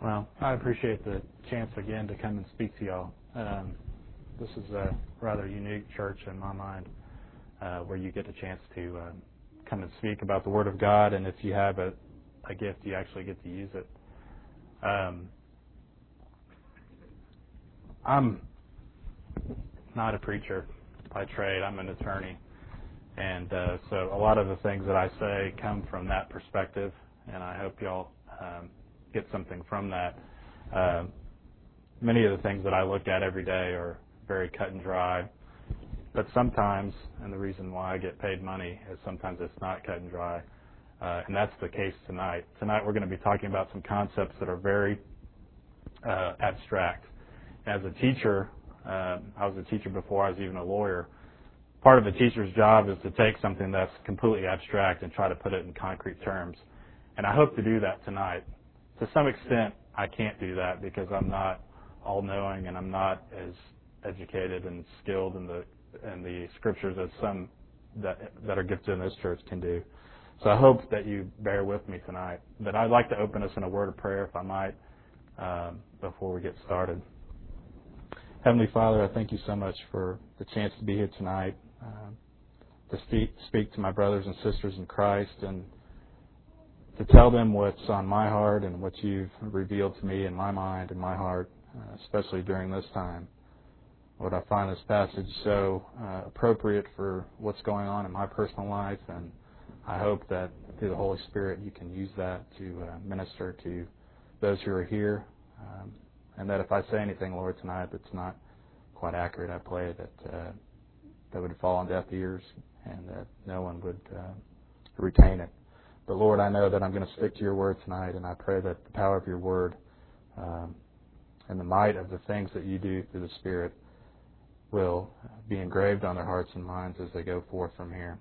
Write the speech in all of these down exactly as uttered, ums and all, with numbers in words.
Well, I appreciate the chance again to come and speak to y'all. Um, this is a rather unique church in my mind, uh, where you get a chance to uh, come and speak about the Word of God, and if you have a, a gift, you actually get to use it. Um, I'm not a preacher by trade. I'm an attorney, and uh, so a lot of the things that I say come from that perspective, and I hope y'all um, get something from that. Uh, many of the things that I look at every day are very cut and dry, but sometimes, and the reason why I get paid money is sometimes it's not cut and dry, uh, and that's the case tonight. Tonight we're going to be talking about some concepts that are very uh, abstract. As a teacher, uh, I was a teacher before I was even a lawyer. Part of a teacher's job is to take something that's completely abstract and try to put it in concrete terms, and I hope to do that tonight. To some extent, I can't do that because I'm not all-knowing and I'm not as educated and skilled in the in the scriptures as some that that are gifted in this church can do. So I hope that you bear with me tonight. But I'd like to open us in a word of prayer, if I might, um, before we get started. Heavenly Father, I thank you so much for the chance to be here tonight, uh, to speak speak to my brothers and sisters in Christ, and to tell them what's on my heart and what you've revealed to me in my mind and my heart, uh, especially during this time. Lord, I find this passage so uh, appropriate for what's going on in my personal life, and I hope that through the Holy Spirit you can use that to uh, minister to those who are here, um, and that if I say anything, Lord, tonight that's not quite accurate, I pray that uh, that would fall on deaf ears and that no one would uh, retain it. But Lord, I know that I'm going to stick to your word tonight, and I pray that the power of your word um, and the might of the things that you do through the Spirit will be engraved on their hearts and minds as they go forth from here.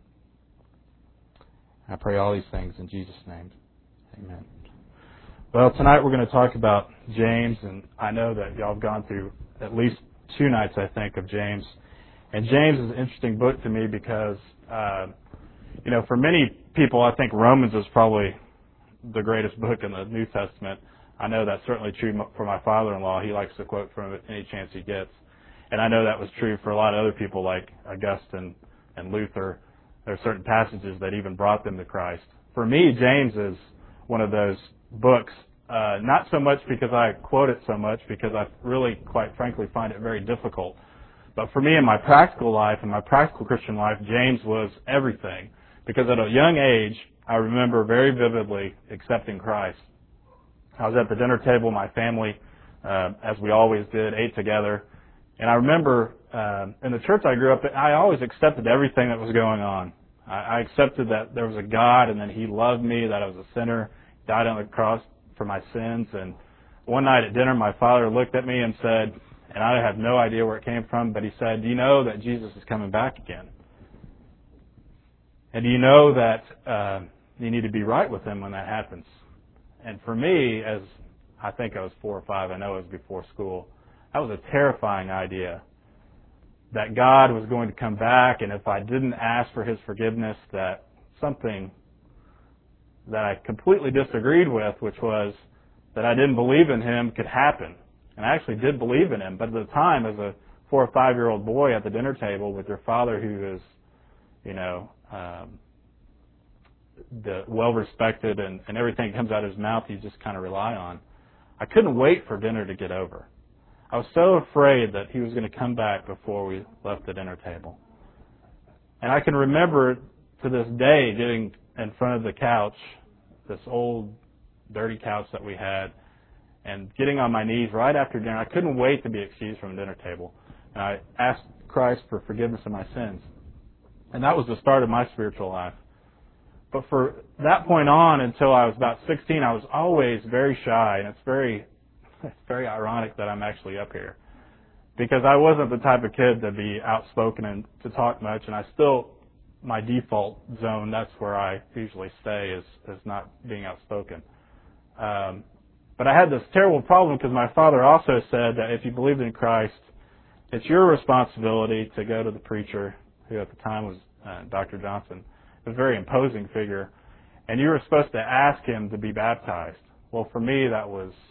I pray all these things in Jesus' name. Amen. Well, tonight we're going to talk about James, and I know that y'all have gone through at least two nights, I think, of James. And James is an interesting book to me because, uh, you know, for many people, I think Romans is probably the greatest book in the New Testament. I know that's certainly true for my father-in-law. He likes to quote from it any chance he gets. And I know that was true for a lot of other people like Augustine and Luther. There are certain passages that even brought them to Christ. For me, James is one of those books, uh, not so much because I quote it so much, because I really, quite frankly, find it very difficult. But for me in my practical life, in my practical Christian life, James was everything. Because at a young age, I remember very vividly accepting Christ. I was at the dinner table, my family, uh, as we always did, ate together. And I remember uh, in the church I grew up in, I always accepted everything that was going on. I, I accepted that there was a God and that He loved me, that I was a sinner, died on the cross for my sins. And one night at dinner, my father looked at me and said, and I have no idea where it came from, but he said, do you know that Jesus is coming back again? And do you know that uh, you need to be right with Him when that happens? And for me, as I think I was four or five, I know it was before school, that was a terrifying idea, that God was going to come back, and if I didn't ask for His forgiveness, that something that I completely disagreed with, which was that I didn't believe in Him, could happen. And I actually did believe in Him, but at the time, as a four or five-year-old boy at the dinner table with your father who is, you know, um, the well-respected and, and everything that comes out of his mouth you just kind of rely on, I couldn't wait for dinner to get over. I was so afraid that He was going to come back before we left the dinner table. And I can remember to this day getting in front of the couch, this old dirty couch that we had, and getting on my knees right after dinner. I couldn't wait to be excused from the dinner table. And I asked Christ for forgiveness of my sins. And that was the start of my spiritual life. But for that point on until I was about sixteen, I was always very shy, and it's very It's very ironic that I'm actually up here, because I wasn't the type of kid to be outspoken and to talk much, and I still, my default zone, that's where I usually stay, is, is not being outspoken. Um, but I had this terrible problem because my father also said that if you believed in Christ, it's your responsibility to go to the preacher, who at the time was uh, Doctor Johnson, a very imposing figure, and you were supposed to ask him to be baptized. Well, for me, that was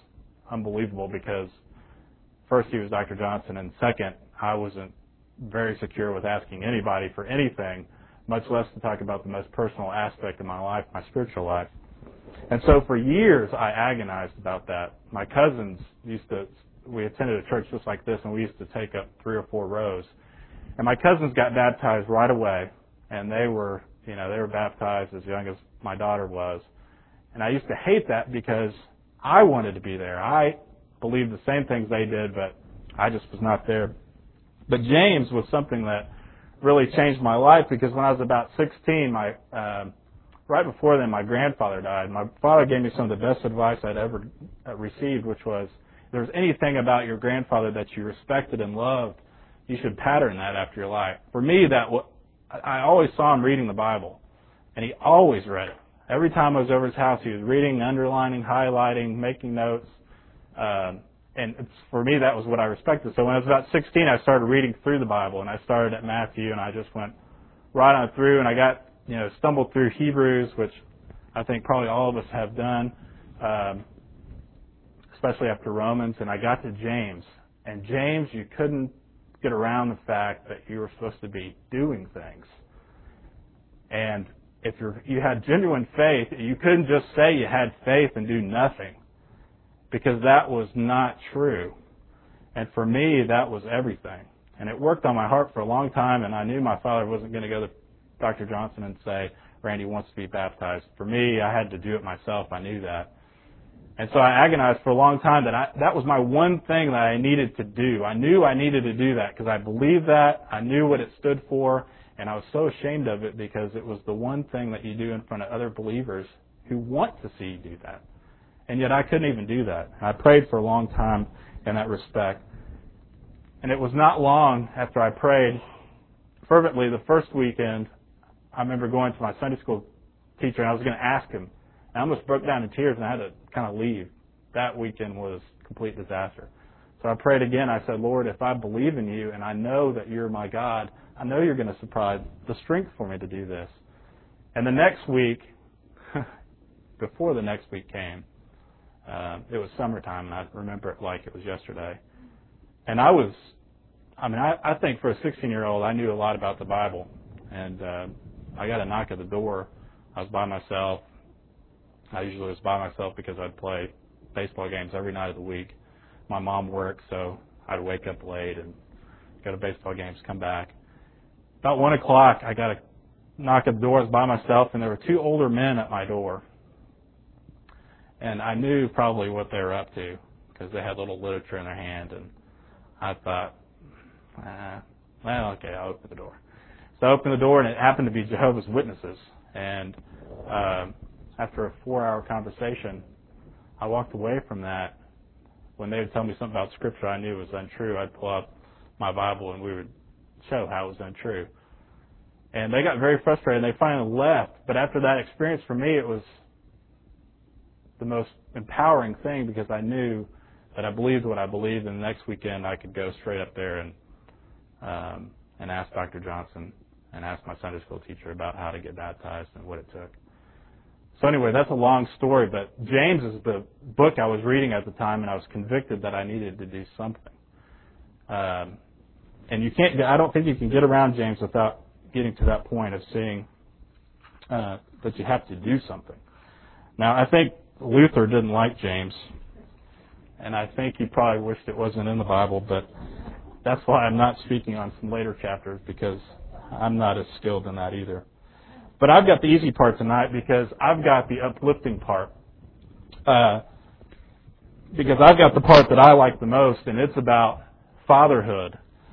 unbelievable because first he was Doctor Johnson, and second, I wasn't very secure with asking anybody for anything, much less to talk about the most personal aspect of my life, my spiritual life. And so for years, I agonized about that. My cousins used to, we attended a church just like this, and we used to take up three or four rows. And my cousins got baptized right away, and they were, you know, they were baptized as young as my daughter was. And I used to hate that because I wanted to be there. I believed the same things they did, but I just was not there. But James was something that really changed my life because when I was about sixteen, my uh, right before then, my grandfather died. My father gave me some of the best advice I'd ever received, which was, if there's anything about your grandfather that you respected and loved, you should pattern that after your life. For me, that I always saw him reading the Bible, and he always read it. Every time I was over his house, he was reading, underlining, highlighting, making notes. Um, and it's, for me, that was what I respected. So when I was about sixteen, I started reading through the Bible, and I started at Matthew, and I just went right on through, and I got, you know, stumbled through Hebrews, which I think probably all of us have done, um, especially after Romans, and I got to James. And James, you couldn't get around the fact that you were supposed to be doing things. And if you're, you had genuine faith, you couldn't just say you had faith and do nothing, because that was not true. And for me, that was everything. And it worked on my heart for a long time, and I knew my father wasn't going to go to Doctor Johnson and say, Randy wants to be baptized. For me, I had to do it myself. I knew that. And so I agonized for a long time that I, that was my one thing that I needed to do. I knew I needed to do that because I believed that. I knew what it stood for, and I was so ashamed of it because it was the one thing that you do in front of other believers who want to see you do that. And yet I couldn't even do that. I prayed for a long time in that respect. And it was not long after I prayed fervently the first weekend, I remember going to my Sunday school teacher, and I was going to ask him. I almost broke down in tears, and I had to kind of leave. That weekend was a complete disaster. So I prayed again. I said, Lord, if I believe in you and I know that you're my God, I know you're going to supply the strength for me to do this. And the next week, before the next week came, uh, it was summertime, and I remember it like it was yesterday. And I was, I mean, I, I think for a sixteen-year-old, I knew a lot about the Bible. And uh, I got a knock at the door. I was by myself. I usually was by myself because I'd play baseball games every night of the week. My mom worked, so I'd wake up late and go to baseball games, come back. About one o'clock, I got a knock at the door. I was by myself, and there were two older men at my door. And I knew probably what they were up to because they had little literature in their hand. And I thought, ah, well, okay, I'll open the door. So I opened the door, and it happened to be Jehovah's Witnesses. And um, after a four-hour conversation, I walked away from that. When they would tell me something about Scripture I knew was untrue, I'd pull up my Bible, and we would show how it was untrue. And they got very frustrated, and they finally left. But after that experience, for me, it was the most empowering thing because I knew that I believed what I believed, and the next weekend I could go straight up there and um, and ask Doctor Johnson and ask my Sunday school teacher about how to get baptized and what it took. So anyway, that's a long story, but James is the book I was reading at the time, and I was convicted that I needed to do something. Um, and you can't, I don't think you can get around James without getting to that point of seeing uh, that you have to do something. Now, I think Luther didn't like James, and I think he probably wished it wasn't in the Bible, but that's why I'm not speaking on some later chapters, because I'm not as skilled in that either. But I've got the easy part tonight because I've got the uplifting part. Uh, because I've got the part that I like the most, and it's about fatherhood.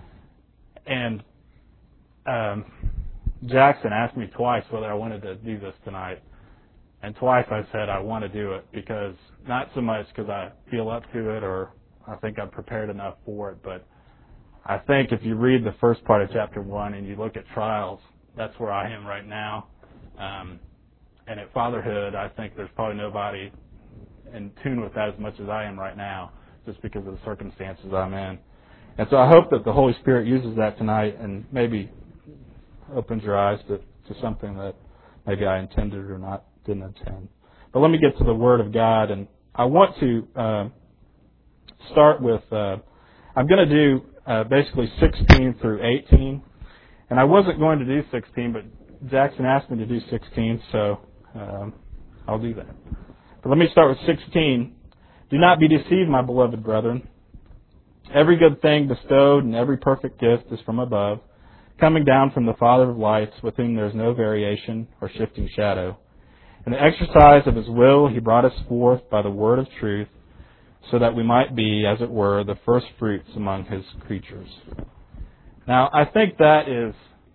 And um, Jackson asked me twice whether I wanted to do this tonight. And twice I said I want to do it, because not so much because I feel up to it or I think I'm prepared enough for it, but I think if you read the first part of chapter one and you look at trials, that's where I am right now. Um, and at fatherhood, I think there's probably nobody in tune with that as much as I am right now, just because of the circumstances I'm in. And so I hope that the Holy Spirit uses that tonight and maybe opens your eyes to, to something that maybe I intended or not didn't intend. But let me get to the Word of God, and I want to uh, start with, uh, I'm going to do uh, basically sixteen through eighteen. And I wasn't going to do sixteen, but Jackson asked me to do sixteen, so um, I'll do that. But let me start with sixteen. Do not be deceived, my beloved brethren. Every good thing bestowed and every perfect gift is from above, coming down from the Father of lights, with whom there is no variation or shifting shadow. In the exercise of His will, He brought us forth by the word of truth, so that we might be, as it were, the first fruits among His creatures. Now, I think that is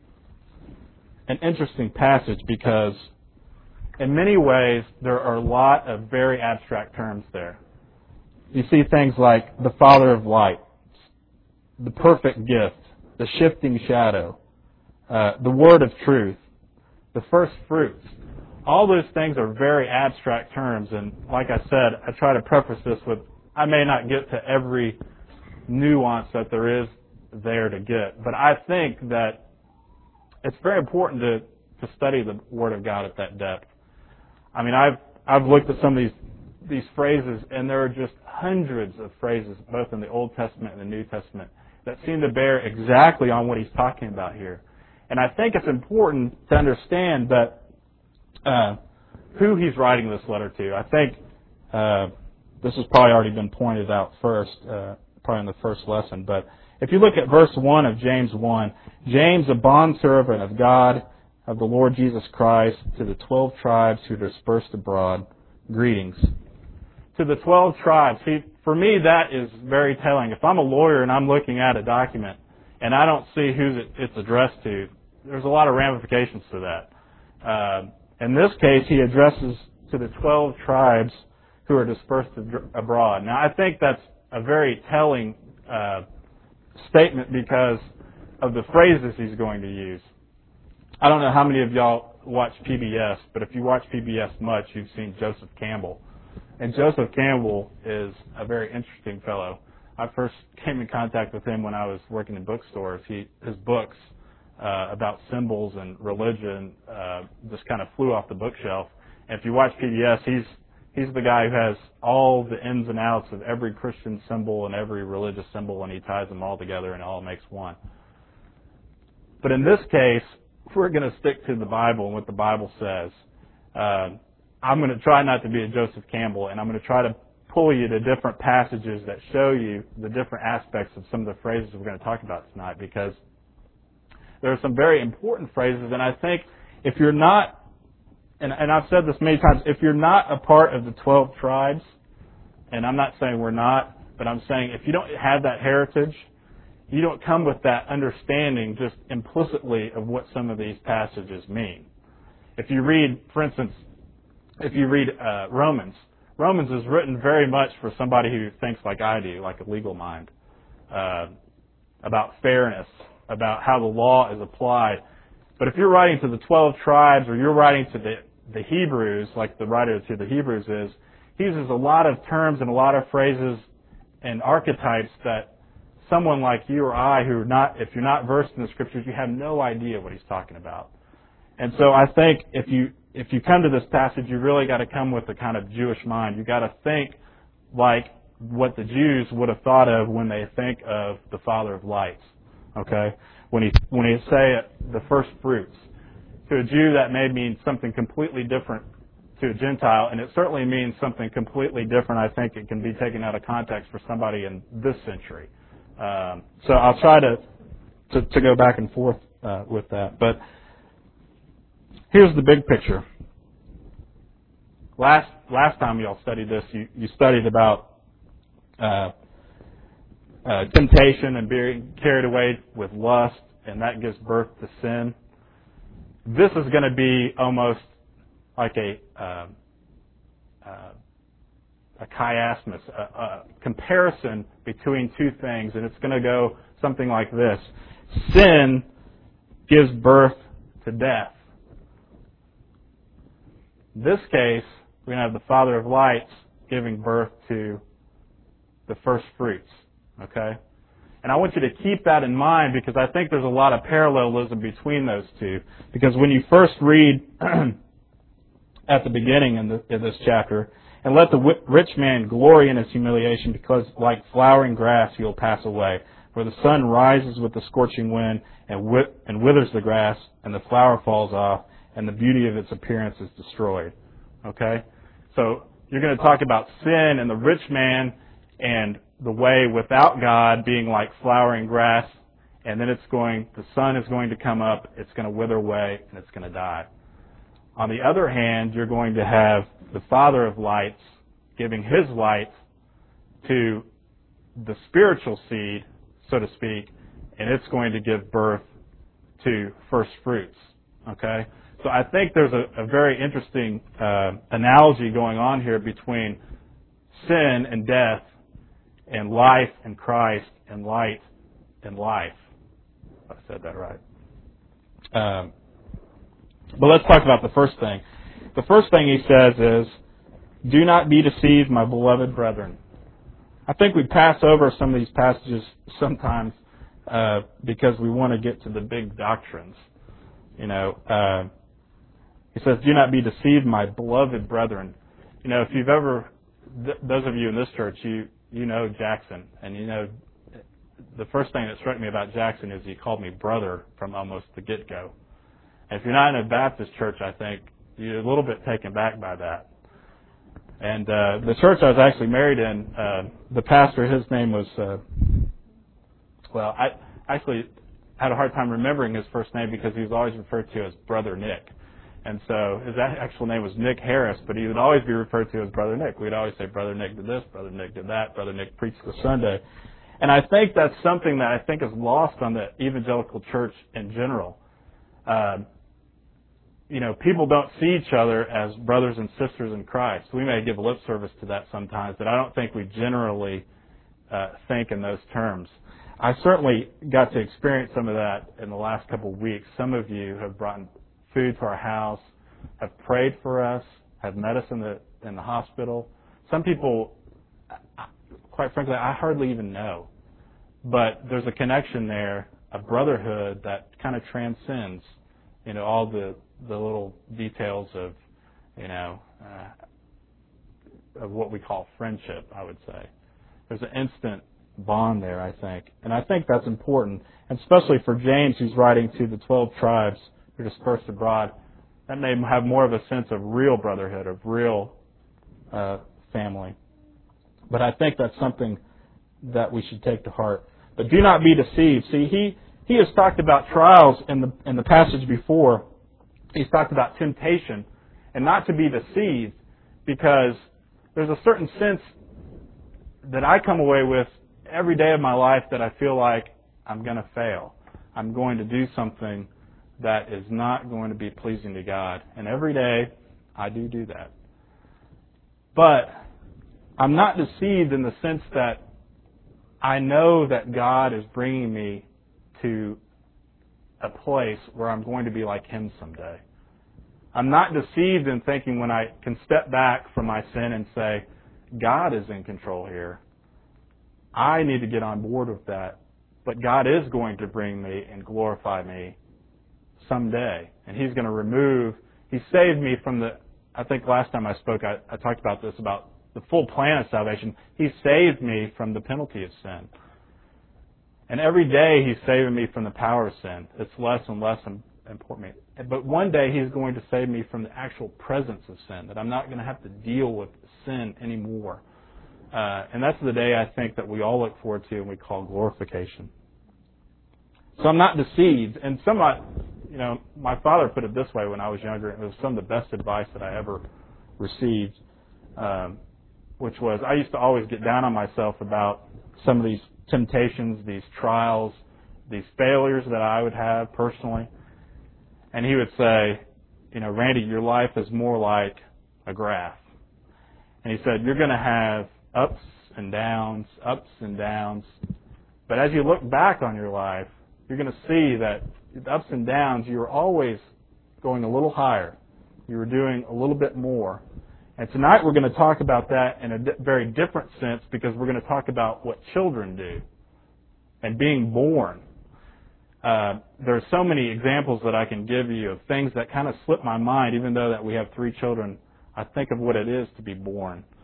an interesting passage because in many ways there are a lot of very abstract terms there. You see things like the Father of light, the perfect gift, the shifting shadow, uh, the word of truth, the first fruits. All those things are very abstract terms, and like I said, I try to preface this with, I may not get to every nuance that there is there to get, but I think that it's very important to, to study the Word of God at that depth. I mean, I've I've looked at some of these these phrases, and there are just hundreds of phrases, both in the Old Testament and the New Testament, that seem to bear exactly on what he's talking about here. And I think it's important to understand that uh, who he's writing this letter to. I think uh, this has probably already been pointed out first, uh, probably in the first lesson, but if you look at verse one of James one, James, a bondservant of God, of the Lord Jesus Christ, to the twelve tribes who are dispersed abroad, greetings. To the twelve tribes, see, for me that is very telling. If I'm a lawyer and I'm looking at a document and I don't see who it's addressed to, there's a lot of ramifications to that. Uh, in this case, he addresses to the twelve tribes who are dispersed abroad. Now, I think that's a very telling uh statement because of the phrases he's going to use. I don't know how many of y'all watch P B S, but if you watch P B S much, you've seen Joseph Campbell. And Joseph Campbell is a very interesting fellow. I first came in contact with him when I was working in bookstores. He, his books uh, about symbols and religion uh, just kind of flew off the bookshelf. And if you watch P B S, he's He's the guy who has all the ins and outs of every Christian symbol and every religious symbol, and he ties them all together and it all makes one. But in this case, we're going to stick to the Bible and what the Bible says. Uh, I'm going to try not to be a Joseph Campbell, and I'm going to try to pull you to different passages that show you the different aspects of some of the phrases we're going to talk about tonight, because there are some very important phrases, and I think if you're not And, and I've said this many times, if you're not a part of the twelve tribes, and I'm not saying we're not, but I'm saying if you don't have that heritage, you don't come with that understanding just implicitly of what some of these passages mean. If you read, for instance, if you read uh, Romans, Romans is written very much for somebody who thinks like I do, like a legal mind, uh, about fairness, about how the law is applied. But if you're writing to the twelve tribes, or you're writing to the the Hebrews, like the writer to the Hebrews is, he uses a lot of terms and a lot of phrases and archetypes that someone like you or I, who are not, if you're not versed in the Scriptures, you have no idea what he's talking about. And so I think if you if you come to this passage, you really got to come with a kind of Jewish mind. You got to think like what the Jews would have thought of when they think of the Father of lights. Okay, when he when he say the first fruits. To a Jew, that may mean something completely different to a Gentile, and it certainly means something completely different. I think it can be taken out of context for somebody in this century. Um, so I'll try to, to, to go back and forth uh, with that. But here's the big picture. Last last time y'all studied this, you, you studied about uh, uh, temptation and being carried away with lust, and that gives birth to sin. This is going to be almost like a uh, uh, a chiasmus, a, a comparison between two things, and it's going to go something like this. Sin gives birth to death. In this case, we're going to have the Father of lights giving birth to the first fruits. Okay? And I want you to keep that in mind, because I think there's a lot of parallelism between those two. Because when you first read at the beginning in, the, in this chapter, And let the rich man glory in his humiliation, because like flowering grass he will pass away. For the sun rises with the scorching wind and, wi- and withers the grass, and the flower falls off, and the beauty of its appearance is destroyed. Okay? So you're going to talk about sin and the rich man and the way without God being like flowering grass, and then it's going, the sun is going to come up, it's going to wither away, and it's going to die. On the other hand, you're going to have the Father of lights giving His light to the spiritual seed, so to speak, and it's going to give birth to first fruits. Okay? So I think there's a, a very interesting uh, analogy going on here between sin and death and life and Christ and light and life. I said that right. Um, but let's talk about the first thing. The first thing he says is, do not be deceived, my beloved brethren. I think we pass over some of these passages sometimes uh, because we want to get to the big doctrines. You know, uh, he says, do not be deceived, my beloved brethren. You know, if you've ever, th- those of you in this church, you you know Jackson, and you know the first thing that struck me about Jackson is he called me brother from almost the get-go. And if you're not in a Baptist church, I think you're a little bit taken back by that. And uh, the church I was actually married in, uh, the pastor, his name was, uh, well, I actually had a hard time remembering his first name because he was always referred to as Brother Nick. And so his actual name was Nick Harris, but he would always be referred to as Brother Nick. We'd always say, Brother Nick did this, Brother Nick did that, Brother Nick preached this Sunday. And I think that's something that I think is lost on the evangelical church in general. Um, you know, people don't see each other as brothers and sisters in Christ. We may give lip service to that sometimes, but I don't think we generally uh, think in those terms. I certainly got to experience some of that in the last couple of weeks. Some of you have brought food to our house, have prayed for us, have met us in the in the hospital. Some people, quite frankly, I hardly even know. But there's a connection there, a brotherhood that kind of transcends, you know, all the, the little details of, you know, uh, of what we call friendship, I would say. There's an instant bond there, I think. And I think that's important, and especially for James, who's writing to the twelve tribes who are dispersed abroad. That may have more of a sense of real brotherhood, of real uh, family. But I think that's something that we should take to heart. But do not be deceived. See, he, he has talked about trials in the in the passage before. He's talked about temptation and not to be deceived, because there's a certain sense that I come away with every day of my life that I feel like I'm going to fail. I'm going to do something that is not going to be pleasing to God. And every day I do do that. But I'm not deceived in the sense that I know that God is bringing me to a place where I'm going to be like Him someday. I'm not deceived in thinking when I can step back from my sin and say, God is in control here. I need to get on board with that. But God is going to bring me and glorify me someday. And He's going to remove, He saved me from the, I think last time I spoke, I, I talked about this, about the full plan of salvation. He saved me from the penalty of sin. And every day He's saving me from the power of sin. It's less and less important. But one day He's going to save me from the actual presence of sin, that I'm not going to have to deal with sin anymore. Uh, and that's the day I think that we all look forward to and we call glorification. So I'm not deceived. And somewhat, you know, my father put it this way when I was younger. It was some of the best advice that I ever received, um, which was I used to always get down on myself about some of these temptations, these trials, these failures that I would have personally. And he would say, you know, Randy, your life is more like a graph. And he said, you're going to have ups and downs, ups and downs. But as you look back on your life, you're going to see that the ups and downs, you were always going a little higher. You were doing a little bit more. And tonight we're going to talk about that in a di- very different sense, because we're going to talk about what children do and being born. Uh, there are so many examples that I can give you of things that kind of slip my mind, even though that we have three children. I think of what it is to be born.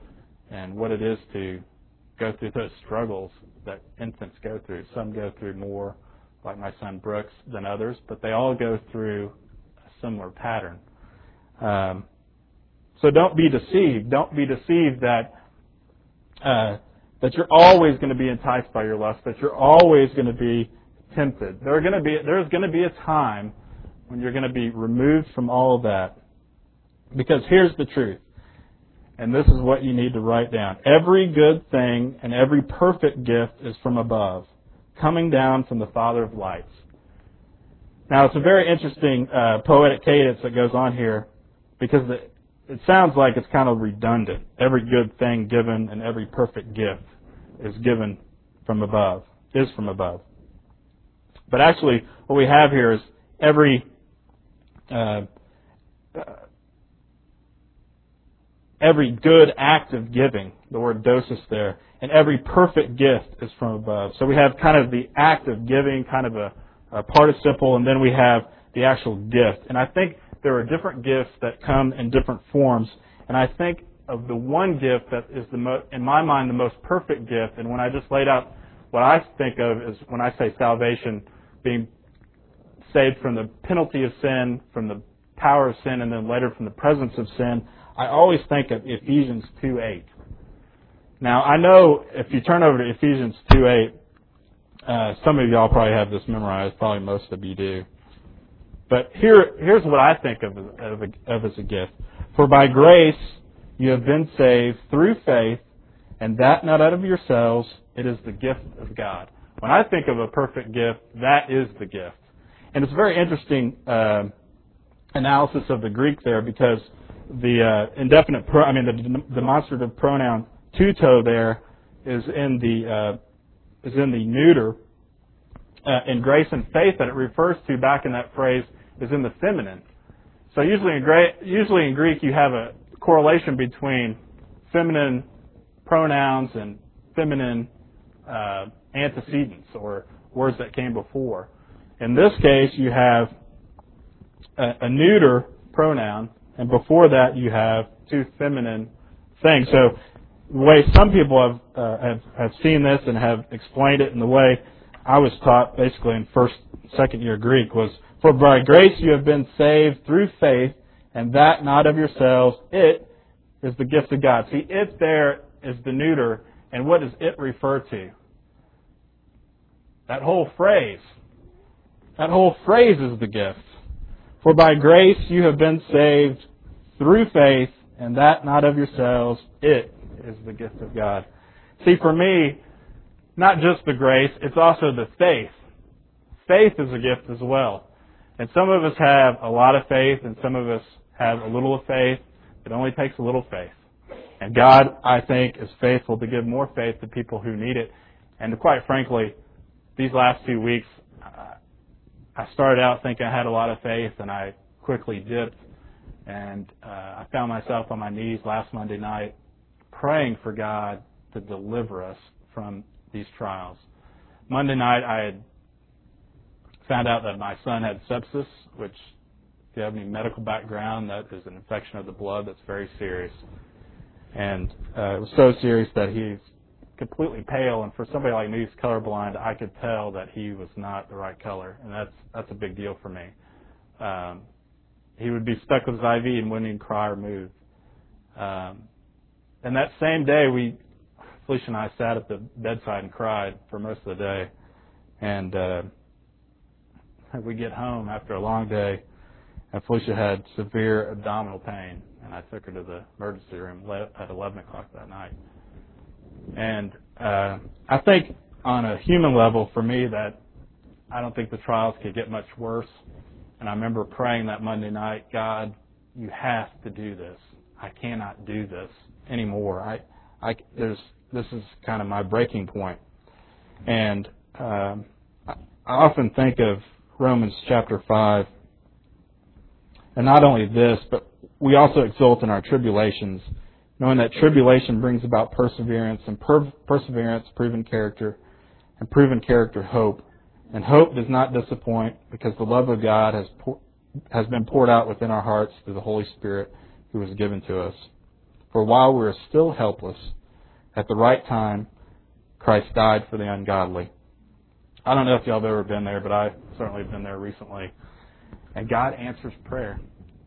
and what it is to go through those struggles that infants go through. Some go through more, like my son Brooks, than others, but they all go through a similar pattern. Um, so don't be deceived. Don't be deceived that uh, that you're always going to be enticed by your lust, that you're always going to be tempted. There are going to be there's going to be a time when you're going to be removed from all of that. Because here's the truth, and this is what you need to write down. Every good thing and every perfect gift is from above, coming down from the Father of lights. Now, it's a very interesting uh, poetic cadence that goes on here, because it, it sounds like it's kind of redundant. Every good thing given and every perfect gift is given from above, is from above. But actually, what we have here is every uh, uh, every good act of giving, the word dosis there, and every perfect gift is from above. So we have kind of the act of giving, kind of a, a participle, and then we have the actual gift. And I think there are different gifts that come in different forms. And I think of the one gift that is, the mo- in my mind, the most perfect gift, and when I just laid out what I think of is when I say salvation, being saved from the penalty of sin, from the power of sin, and then later from the presence of sin, I always think of Ephesians two eight. Now, I know if you turn over to Ephesians two eight, uh, some of y'all probably have this memorized, probably most of you do. But here, here's what I think of, of, of as a gift. For by grace you have been saved through faith, and that not out of yourselves, it is the gift of God. When I think of a perfect gift, that is the gift. And it's a very interesting uh, analysis of the Greek there, because the uh, indefinite, pro, I mean the demonstrative pronoun tuto there is in the uh, is in the neuter, uh, and grace and faith that it refers to back in that phrase is in the feminine. So usually in Greek, usually in Greek you have a correlation between feminine pronouns and feminine uh, antecedents, or words that came before. In this case, you have a, a neuter pronoun, and before that you have two feminine things. So the way some people have, uh, have have seen this and have explained it, and the way I was taught basically in first, second year Greek was, for by grace you have been saved through faith, and that not of yourselves, it is the gift of God. See, it there is the neuter, and what does it refer to? That whole phrase. That whole phrase is the gift. For by grace you have been saved through faith, and that not of yourselves, it is the gift of God. See, for me, not just the grace, it's also the faith. Faith is a gift as well. And some of us have a lot of faith, and some of us have a little of faith. It only takes a little faith. And God, I think, is faithful to give more faith to people who need it. And quite frankly, these last two weeks, uh, I started out thinking I had a lot of faith, and I quickly dipped. And uh, I found myself on my knees last Monday night praying for God to deliver us from these trials. Monday night, I had found out that my son had sepsis, which, if you have any medical background, that is an infection of the blood that's very serious. And uh, it was so serious that he's completely pale, and for somebody like me who's colorblind, I could tell that he was not the right color, and that's that's a big deal for me. Um, he would be stuck with his I V and wouldn't even cry or move. Um, and that same day, we, Felicia and I sat at the bedside and cried for most of the day. And uh, we get home after a long day, and Felicia had severe abdominal pain, and I took her to the emergency room at eleven o'clock that night. And uh, I think on a human level, for me, that I don't think the trials could get much worse. And I remember praying that Monday night, God, you have to do this. I cannot do this anymore. I, I, there's, this is kind of my breaking point. And um, I often think of Romans chapter five. And not only this, but we also exult in our tribulations, knowing that tribulation brings about perseverance, and per- perseverance, proven character, and proven character, hope. And hope does not disappoint, because the love of God has pour, has been poured out within our hearts through the Holy Spirit who was given to us. For while we were still helpless, at the right time, Christ died for the ungodly. I don't know if y'all have ever been there, but I've certainly been there recently. And God answers prayer.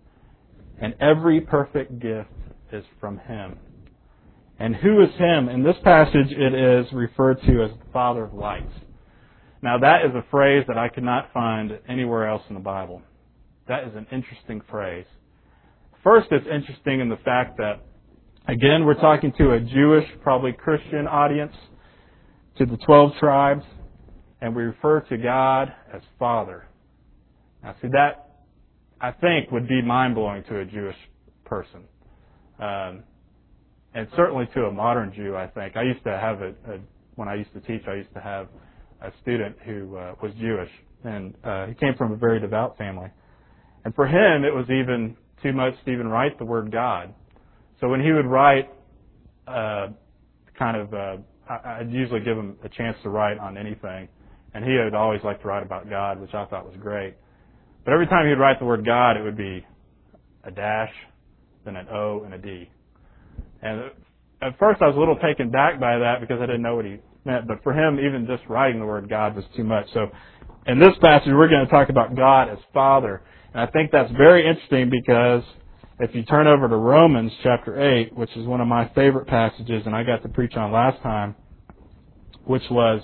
And every perfect gift is from Him. And who is Him? In this passage, it is referred to as the Father of lights. Now, that is a phrase that I could not find anywhere else in the Bible. That is an interesting phrase. First, it's interesting in the fact that, again, we're talking to a Jewish, probably Christian audience, to the twelve tribes, and we refer to God as Father. Now, see, that, I think, would be mind-blowing to a Jewish person. Um, and certainly to a modern Jew, I think. I used to have, a, a when I used to teach, I used to have a student who uh, was Jewish, and uh, he came from a very devout family. And for him, it was even too much to even write the word God. So when he would write, uh, kind of, uh, I, I'd usually give him a chance to write on anything, and he would always like to write about God, which I thought was great. But every time he'd write the word God, it would be a dash, then an O, and a D. And at first I was a little taken back by that because I didn't know what he meant. But for him, even just writing the word God was too much. So in this passage, we're going to talk about God as Father. And I think that's very interesting because if you turn over to Romans chapter eight, which is one of my favorite passages, and I got to preach on last time, which was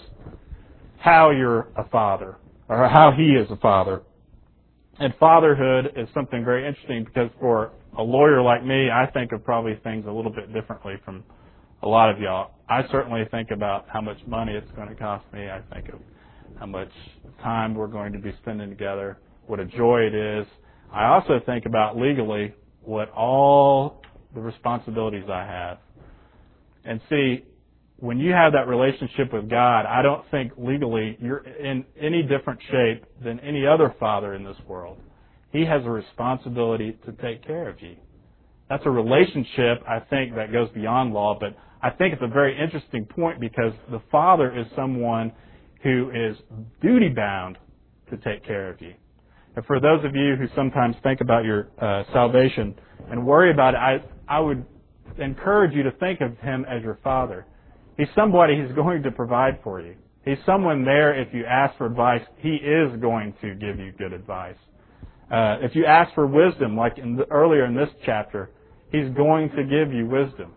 how you're a father, or how He is a father. And fatherhood is something very interesting because for a lawyer like me, I think of probably things a little bit differently from a lot of y'all. I certainly think about how much money it's going to cost me. I think of how much time we're going to be spending together, what a joy it is. I also think about legally what all the responsibilities I have. And see, when you have that relationship with God, I don't think legally you're in any different shape than any other father in this world. He has a responsibility to take care of you. That's a relationship, I think, that goes beyond law, but I think it's a very interesting point because the father is someone who is duty-bound to take care of you. And for those of you who sometimes think about your uh, salvation and worry about it, I, I would encourage you to think of Him as your Father. He's somebody who's going to provide for you. He's someone there if you ask for advice, He is going to give you good advice. Uh, if you ask for wisdom, like in the, earlier in this chapter, He's going to give you wisdom.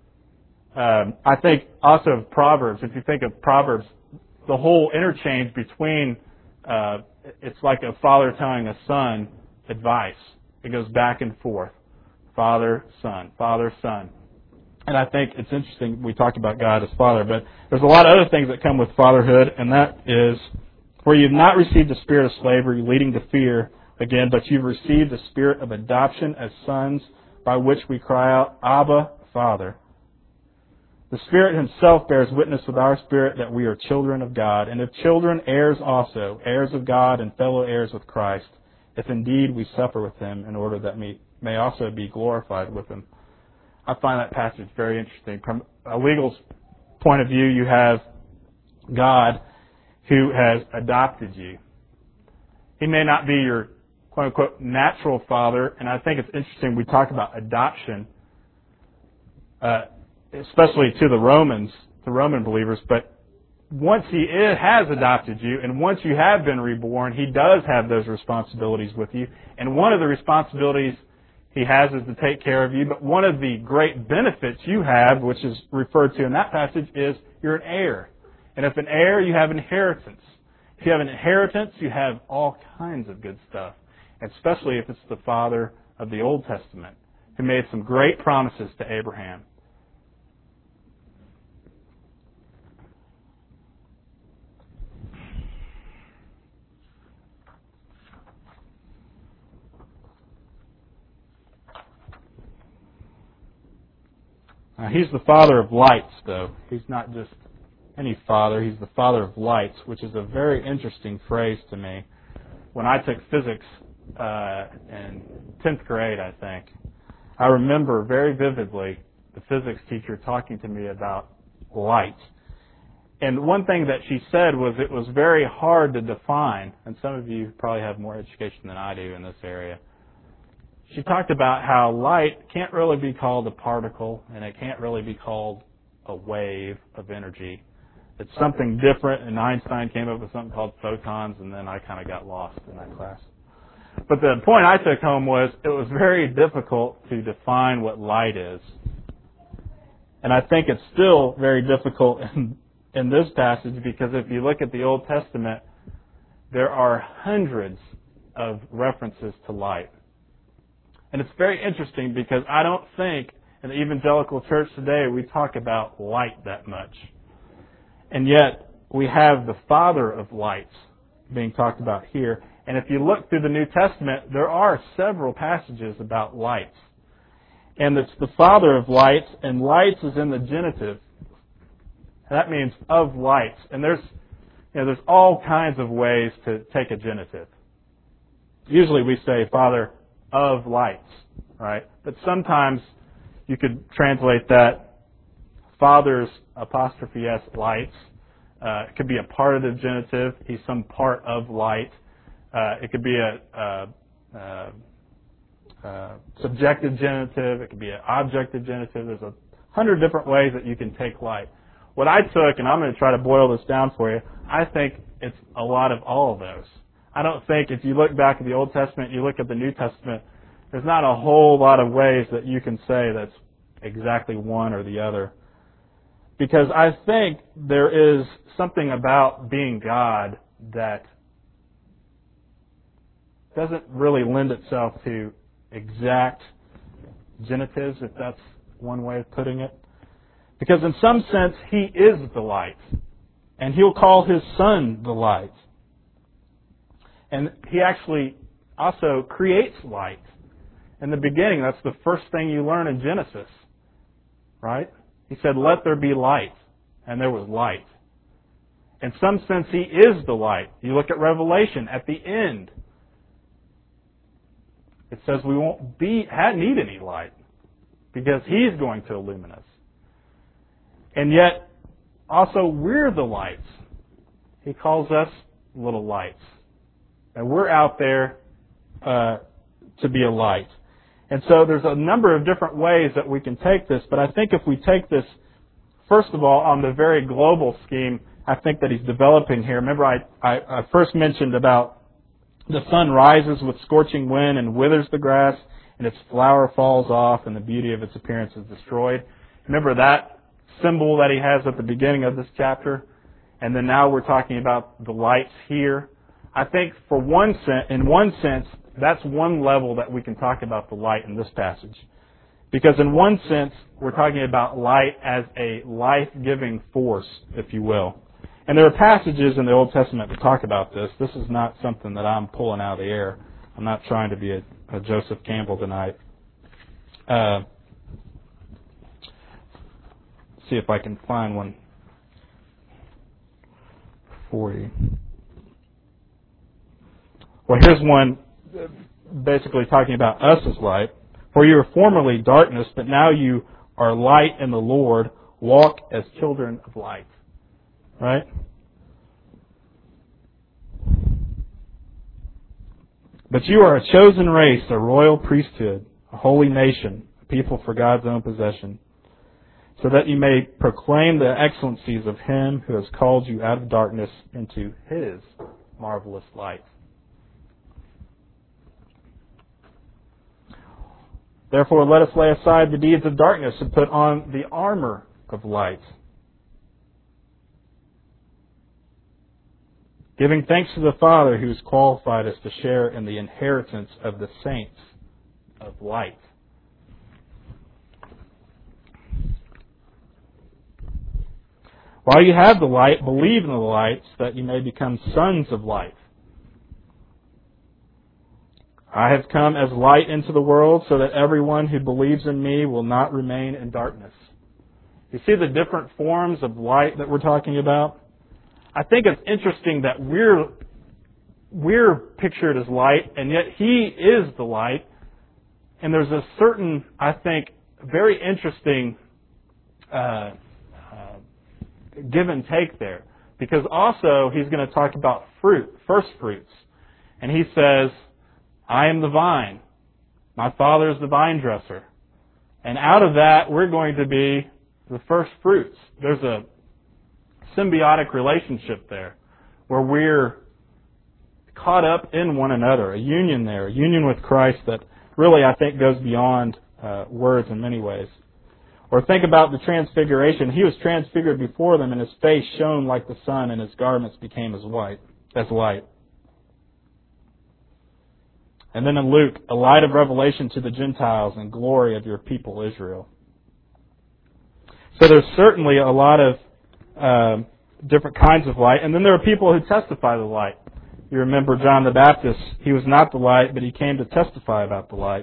Um, I think also of Proverbs, if you think of Proverbs, the whole interchange between uh, it's like a father telling a son advice. It goes back and forth. Father, son, father, son. And I think it's interesting, we talked about God as Father, but there's a lot of other things that come with fatherhood, and that is, for you have not received a spirit of slavery leading to fear again, but you've received the spirit of adoption as sons, by which we cry out, Abba, Father. The Spirit Himself bears witness with our spirit that we are children of God, and if children, heirs also, heirs of God and fellow heirs with Christ, if indeed we suffer with Him, in order that we may also be glorified with Him. I find that passage very interesting. From a legal point of view, you have God who has adopted you. He may not be your quote-unquote natural father, and I think it's interesting we talk about adoption, uh, especially to the Romans, the Roman believers, but once He is, has adopted you, and once you have been reborn, He does have those responsibilities with you, and one of the responsibilities He has is to take care of you, but one of the great benefits you have, which is referred to in that passage, is you're an heir. And if an heir, you have inheritance. If you have an inheritance, you have all kinds of good stuff, especially if it's the father of the Old Testament, who made some great promises to Abraham. Now, He's the Father of lights, though. He's not just any father. He's the Father of lights, which is a very interesting phrase to me. When I took physics uh, in tenth grade, I think, I remember very vividly the physics teacher talking to me about light. And one thing that she said was it was very hard to define, and some of you probably have more education than I do in this area. she talked about how light can't really be called a particle, and it can't really be called a wave of energy. It's something different, and Einstein came up with something called photons, and then I kind of got lost in that class. But the point I took home was it was very difficult to define what light is. And I think it's still very difficult in, in this passage, because if you look at the Old Testament, there are hundreds of references to light. And it's very interesting because I don't think in the evangelical church today we talk about light that much. And yet we have the Father of lights being talked about here. And if you look through the New Testament, there are several passages about lights. And it's the Father of lights, and lights is in the genitive. That means of lights. And there's, you know, there's all kinds of ways to take a genitive. Usually we say Father of lights, right? But sometimes you could translate that Father's apostrophe S lights. Uh, it could be a part of the genitive. He's some part of light. Uh, it could be a, a, a, a subjective genitive. It could be an objective genitive. There's a hundred different ways that you can take light. What I took, and I'm going to try to boil this down for you, I think it's a lot of all of those. I don't think if you look back at the Old Testament, you look at the New Testament, there's not a whole lot of ways that you can say that's exactly one or the other. Because I think there is something about being God that doesn't really lend itself to exact genitives, if that's one way of putting it. Because in some sense, He is the light. And He'll call His Son the light. And He actually also creates light. In the beginning, that's the first thing you learn in Genesis. Right? He said, let there be light. And there was light. In some sense, He is the light. You look at Revelation, at the end, it says we won't be need any light because He's going to illumine us. And yet, also, we're the lights. He calls us little lights. And we're out there uh, to be a light. And so there's a number of different ways that we can take this, but I think if we take this, first of all, on the very global scheme, I think that He's developing here. Remember, I, I, I first mentioned about the sun rises with scorching wind and withers the grass, and its flower falls off, and the beauty of its appearance is destroyed. Remember that symbol that he has at the beginning of this chapter? And then now we're talking about the lights here. I think for one sense, in one sense, that's one level that we can talk about the light in this passage. Because in one sense, we're talking about light as a life-giving force, if you will. And there are passages in the Old Testament that talk about this. This is not something that I'm pulling out of the air. I'm not trying to be a, a Joseph Campbell tonight. Uh, see if I can find one for you. Well, here's one basically talking about us as light. For you were formerly darkness, but now you are light in the Lord. Walk as children of light. Right? But you are a chosen race, a royal priesthood, a holy nation, a people for God's own possession, so that you may proclaim the excellencies of Him who has called you out of darkness into His marvelous light. Therefore, let us lay aside the deeds of darkness and put on the armor of light, giving thanks to the Father who has qualified us to share in the inheritance of the saints of light. While you have the light, believe in the light, so that you may become sons of light. I have come as light into the world, so that everyone who believes in me will not remain in darkness. You see the different forms of light that we're talking about? I think it's interesting that we're we're pictured as light, and yet He is the light. And there's a certain, I think, very interesting uh, uh, give and take there. Because also He's going to talk about fruit, first fruits. And He says, I am the vine. My Father is the vine dresser. And out of that, we're going to be the first fruits. There's a symbiotic relationship there where we're caught up in one another, a union there, a union with Christ that really, I think, goes beyond uh, words in many ways. Or think about the transfiguration. He was transfigured before them, and his face shone like the sun, and his garments became as white, as light. And then in Luke, a light of revelation to the Gentiles and glory of your people Israel. So there's certainly a lot of uh, different kinds of light. And then there are people who testify the light. You remember John the Baptist. He was not the light, but he came to testify about the light.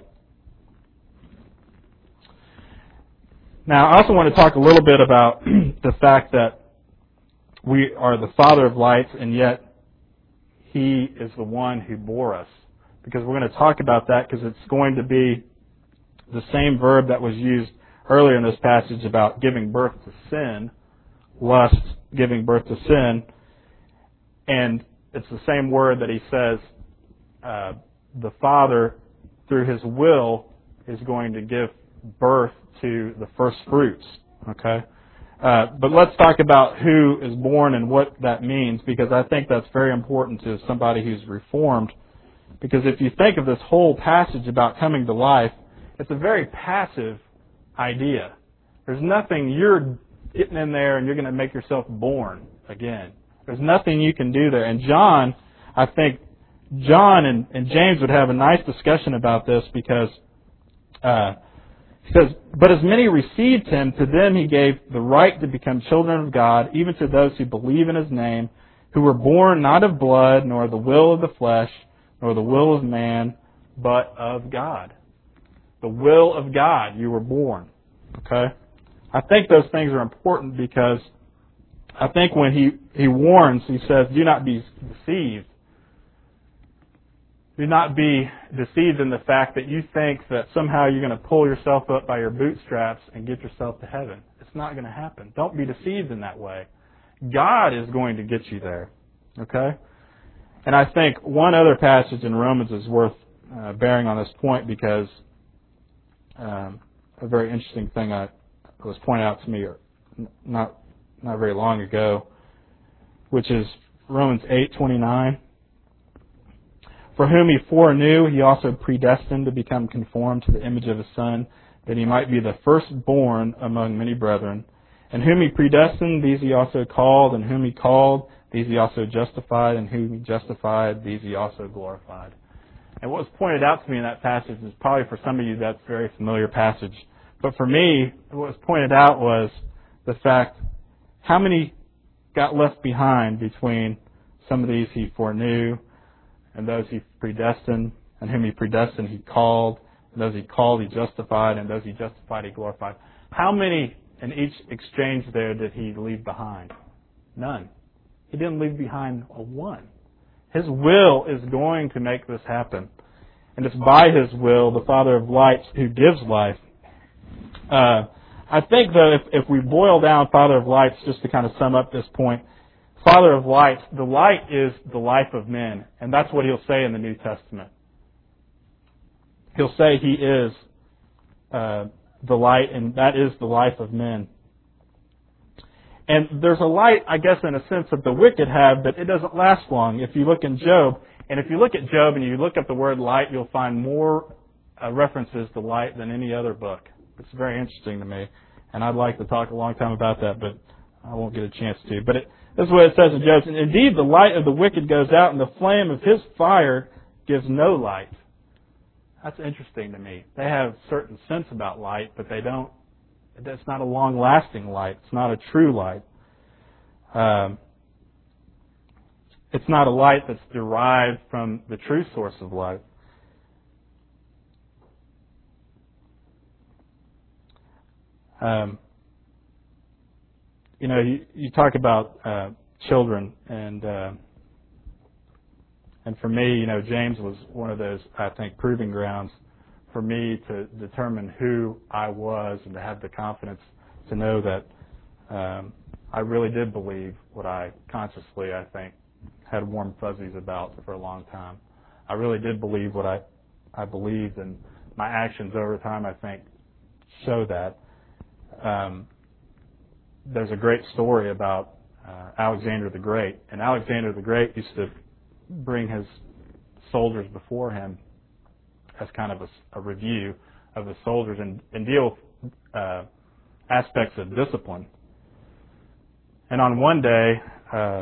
Now, I also want to talk a little bit about the fact that we are the Father of lights, and yet He is the one who bore us. Because we're going to talk about that because it's going to be the same verb that was used earlier in this passage about giving birth to sin, lust, giving birth to sin, and it's the same word that he says uh, the Father, through His will, is going to give birth to the first fruits. Okay, uh, but let's talk about who is born and what that means, because I think that's very important to somebody who's reformed. Because if you think of this whole passage about coming to life, it's a very passive idea. There's nothing you're getting in there and you're going to make yourself born again. There's nothing you can do there. And John, I think John and, and James would have a nice discussion about this, because uh, he says, but as many received Him, to them He gave the right to become children of God, even to those who believe in His name, who were born not of blood, nor the will of the flesh, nor the will of man, but of God. The will of God, you were born. Okay? I think those things are important, because I think when he, he warns, he says, do not be deceived. Do not be deceived in the fact that you think that somehow you're going to pull yourself up by your bootstraps and get yourself to heaven. It's not going to happen. Don't be deceived in that way. God is going to get you there. Okay? And I think one other passage in Romans is worth uh, bearing on this point, because um, a very interesting thing I, was pointed out to me not not very long ago, which is Romans eight twenty-nine. For whom He foreknew, He also predestined to become conformed to the image of His Son, that He might be the firstborn among many brethren. And whom He predestined, these He also called, and whom He called, these He also justified, and whom He justified, these He also glorified. And what was pointed out to me in that passage is probably for some of you that's a very familiar passage. But for me, what was pointed out was the fact, how many got left behind between some of these He foreknew, and those He predestined, and whom He predestined He called, and those He called He justified, and those He justified He glorified. How many in each exchange there did He leave behind? None. He didn't leave behind a one. His will is going to make this happen. And it's by His will, the Father of lights, who gives life. Uh, I think, though, if, if we boil down Father of lights, just to kind of sum up this point, Father of lights, the light is the life of men. And that's what He'll say in the New Testament. He'll say He is uh, the light, and that is the life of men. And there's a light, I guess, in a sense, that the wicked have, but it doesn't last long. If you look in Job, and if you look at Job and you look up the word light, you'll find more uh, references to light than any other book. It's very interesting to me, and I'd like to talk a long time about that, but I won't get a chance to. But it, this is what it says in Job. Indeed, the light of the wicked goes out, and the flame of his fire gives no light. That's interesting to me. They have certain sense about light, but they don't. It's not a long-lasting light. It's not a true light. Um, it's not a light that's derived from the true source of light. Um, you know, you, you talk about uh, children, and uh, and for me, you know, James was one of those, I think, proving grounds for me to determine who I was and to have the confidence to know that um, I really did believe what I consciously, I think, had warm fuzzies about for a long time. I really did believe what I, I believed, and my actions over time, I think, show that. Um, there's a great story about uh, Alexander the Great. And Alexander the Great used to bring his soldiers before him as kind of a, a review of the soldiers and, and deal with uh, aspects of discipline. And on one day, uh,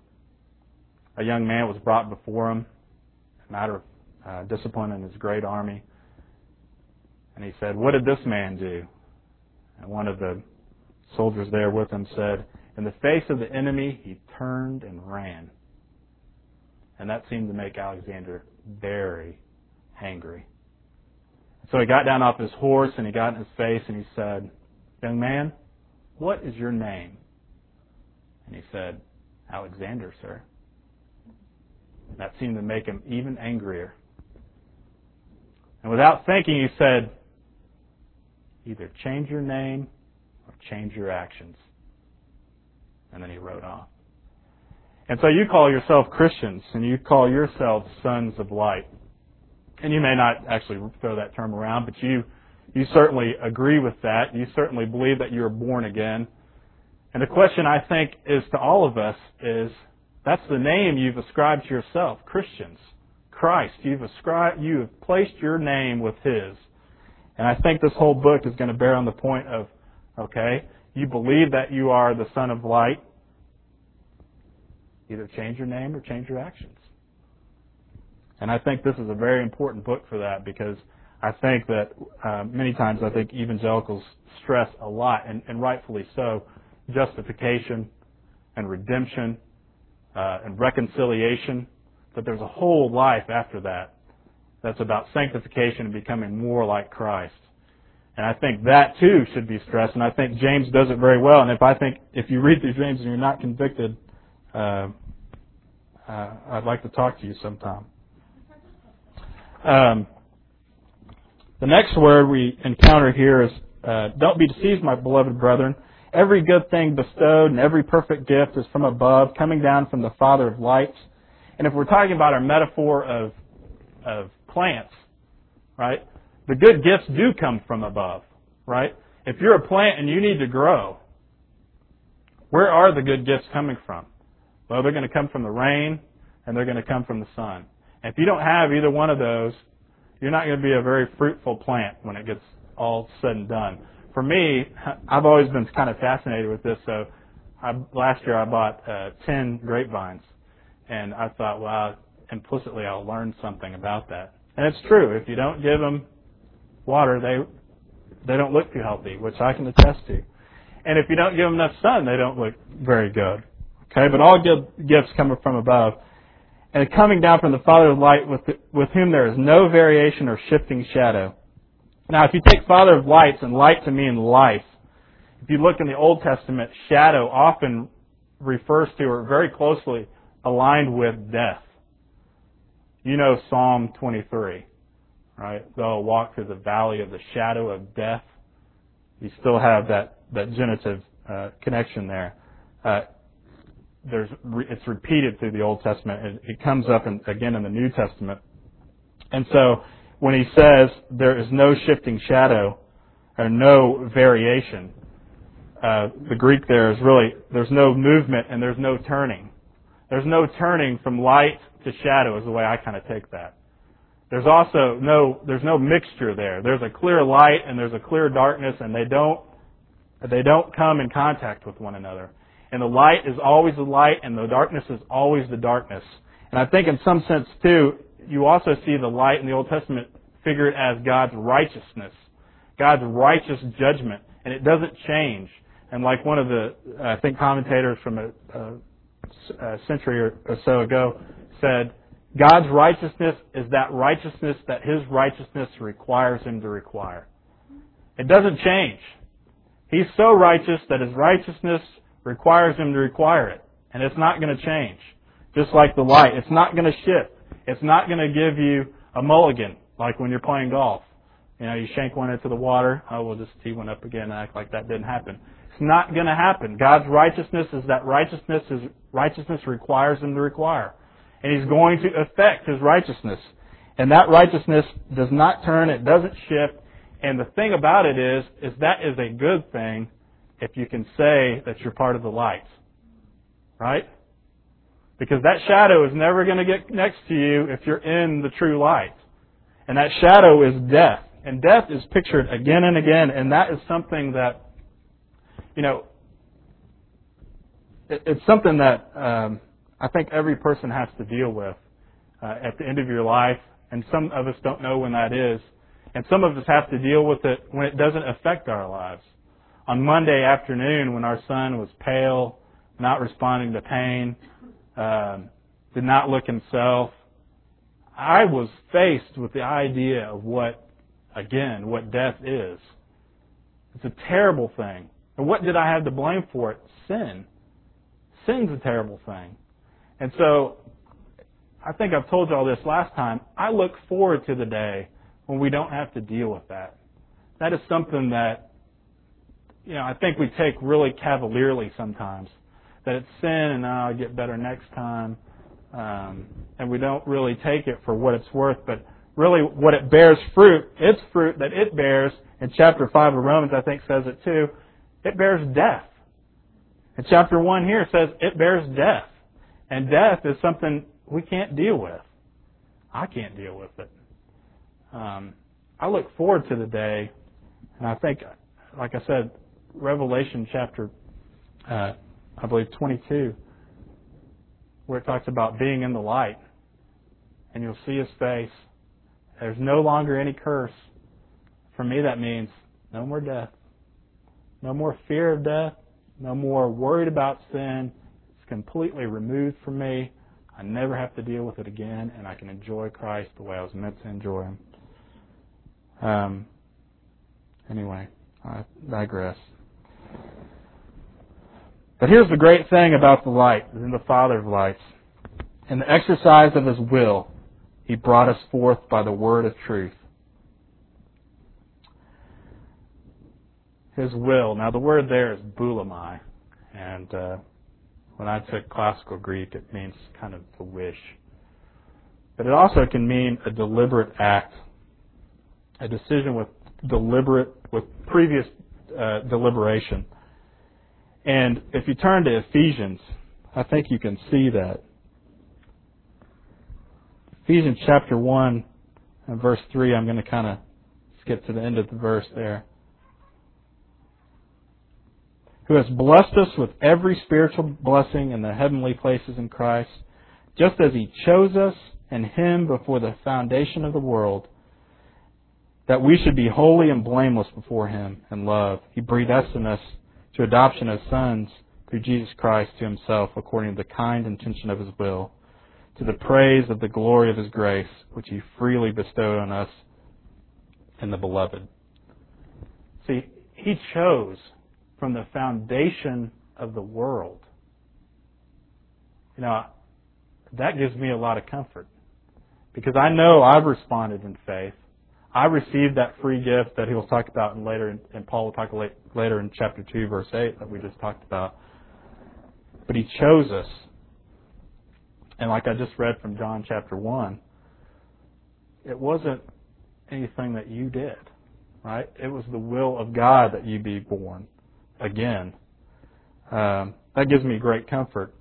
a young man was brought before him, a matter of uh, discipline in his great army. And he said, "What did this man do?" And one of the soldiers there with him said, "In the face of the enemy, he turned and ran." And that seemed to make Alexander very angry. So he got down off his horse and he got in his face and he said, "Young man, what is your name?" And he said, "Alexander, sir." And that seemed to make him even angrier. And without thinking, he said, "Either change your name or change your actions." And then he rode off. And so you call yourself Christians, and you call yourselves sons of light. And you may not actually throw that term around, but you you certainly agree with that. You certainly believe that you're born again. And the question, I think, is to all of us is, that's the name you've ascribed to yourself, Christians. Christ. You've ascribed, you have placed your name with His. And I think this whole book is going to bear on the point of, okay, you believe that you are the Son of Light. Either change your name or change your actions. And I think this is a very important book for that, because I think that uh, many times I think evangelicals stress a lot, and, and rightfully so, justification and redemption uh, and reconciliation, but there's a whole life after that that's about sanctification and becoming more like Christ. And I think that too should be stressed, and I think James does it very well. And if I think if you read through James and you're not convicted, uh, uh, I'd like to talk to you sometime. Um, the next word we encounter here is, uh, "Don't be deceived, my beloved brethren. Every good thing bestowed and every perfect gift is from above, coming down from the Father of lights." And if we're talking about our metaphor of of plants, right, the good gifts do come from above, right? If you're a plant and you need to grow, where are the good gifts coming from? Well, they're going to come from the rain and they're going to come from the sun. And if you don't have either one of those, you're not going to be a very fruitful plant when it gets all said and done. For me, I've always been kind of fascinated with this. So I, last year I bought uh, ten grapevines, and I thought, well, implicitly I'll learn something about that. And it's true. If you don't give them water, they they don't look too healthy, which I can attest to. And if you don't give them enough sun, they don't look very good. Okay, but all good gifts come from above, and coming down from the Father of light, with with whom there is no variation or shifting shadow. Now, if you take Father of lights, and light to mean life, if you look in the Old Testament, shadow often refers to or very closely aligned with death. You know Psalm twenty-three, right? Though I walk through the valley of the shadow of death, you still have that, that genitive uh, connection there. Uh, there's it's repeated through the Old Testament, and it comes up in, again in the New Testament. And so when he says there is no shifting shadow or no variation, uh, the Greek there is really, there's no movement and there's no turning. There's no turning from light to shadow is the way I kind of take that. There's also no, there's no mixture there. There's a clear light and there's a clear darkness, and they don't, they don't come in contact with one another. And the light is always the light, and the darkness is always the darkness. And I think in some sense too, you also see the light in the Old Testament figured as God's righteousness, God's righteous judgment, and it doesn't change. And like one of the, I think, commentators from a, a, a century or, or so ago said, God's righteousness is that righteousness that His righteousness requires Him to require. It doesn't change. He's so righteous that His righteousness requires Him to require it. And it's not going to change. Just like the light. It's not going to shift. It's not going to give you a mulligan, like when you're playing golf. You know, you shank one into the water, oh, we'll just tee one up again and act like that didn't happen. It's not going to happen. God's righteousness is that righteousness is righteousness requires Him to require. And He's going to affect His righteousness. And that righteousness does not turn, it doesn't shift. And the thing about it is, is that is a good thing if you can say that you're part of the light. Right? Because that shadow is never going to get next to you if you're in the true light. And that shadow is death. And death is pictured again and again. And that is something that, you know, it, it's something that um, I think every person has to deal with uh, at the end of your life. And some of us don't know when that is. And some of us have to deal with it when it doesn't affect our lives. On Monday afternoon, when our son was pale, not responding to pain, um, did not look himself, I was faced with the idea of what, again, what death is. It's a terrible thing. And what did I have to blame for it? Sin. Sin's a terrible thing. And so, I think I've told you all this last time, I look forward to the day when we don't have to deal with that. That is something that, you know, I think we take really cavalierly sometimes. That it's sin and oh, I'll get better next time. Um, and we don't really take it for what it's worth. But really what it bears fruit, its fruit that it bears, in chapter five of Romans I think says it too, it bears death. And chapter one here says it bears death. And death is something we can't deal with. I can't deal with it. Um, I look forward to the day, and I think, like I said, Revelation chapter, uh, I believe twenty-two, where it talks about being in the light, and you'll see His face. There's no longer any curse. For me, that means no more death, no more fear of death, no more worried about sin. It's completely removed from me. I never have to deal with it again, and I can enjoy Christ the way I was meant to enjoy Him. Um. Anyway, I digress. But here's the great thing about the light, and the Father of lights. In the exercise of His will, He brought us forth by the word of truth. His will. Now the word there is boulamai, and uh, when I took classical Greek, it means kind of the wish. But it also can mean a deliberate act, a decision with deliberate, with previous uh, deliberation. And if you turn to Ephesians, I think you can see that. Ephesians chapter one and verse three, I'm going to kind of skip to the end of the verse there. Who has blessed us with every spiritual blessing in the heavenly places in Christ, just as He chose us in Him before the foundation of the world, that we should be holy and blameless before Him in love. He predestined us to adoption as sons through Jesus Christ to Himself, according to the kind intention of His will, to the praise of the glory of His grace, which He freely bestowed on us in the Beloved. See, He chose from the foundation of the world. You know, that gives me a lot of comfort, because I know I've responded in faith. I received that free gift that he'll talk about in later, and Paul will talk later in chapter two, verse eight, that we just talked about. But He chose us. And like I just read from John chapter one, it wasn't anything that you did, right? It was the will of God that you be born again. Um, that gives me great comfort.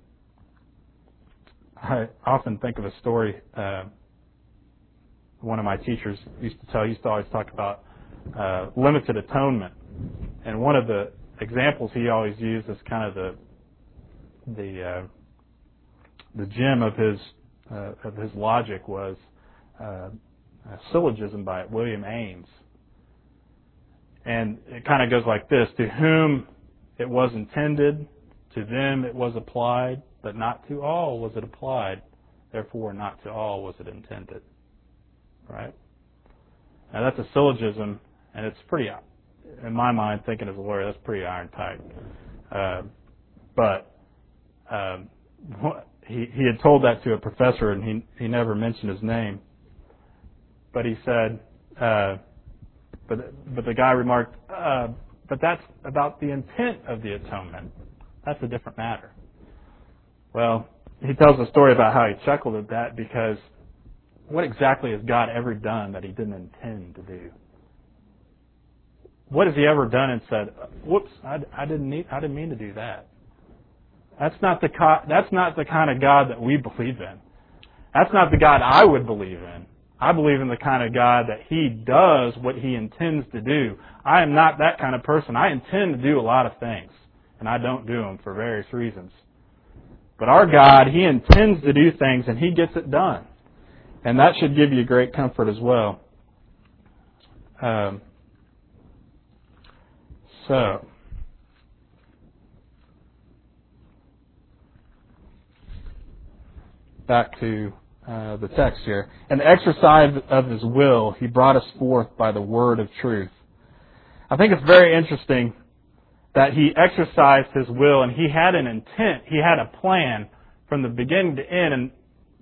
I often think of a story uh, one of my teachers used to tell, used to always talk about uh, limited atonement. And one of the examples he always used as kind of the the uh, the gem of his uh, of his logic was uh, a syllogism by William Ames. And it kind of goes like this: to whom it was intended, to them it was applied, but not to all was it applied. Therefore, not to all was it intended. Right? Now that's a syllogism, and it's pretty, in my mind, thinking as a lawyer, that's pretty iron tight. Uh, but um, he he had told that to a professor, and he he never mentioned his name. But he said, uh, but but the guy remarked, uh, but that's about the intent of the atonement. That's a different matter. Well, he tells a story about how he chuckled at that because what exactly has God ever done that He didn't intend to do? What has He ever done and said, "Whoops, I, I didn't need, I didn't mean to do that"? That's not the that's not the kind of God that we believe in. That's not the God I would believe in. I believe in the kind of God that He does what He intends to do. I am not that kind of person. I intend to do a lot of things, and I don't do them for various reasons. But our God, He intends to do things, and He gets it done. And that should give you great comfort as well. Um, so, back to uh, the text here. In the exercise of His will, He brought us forth by the word of truth. I think it's very interesting that He exercised His will, and He had an intent, He had a plan from the beginning to end, and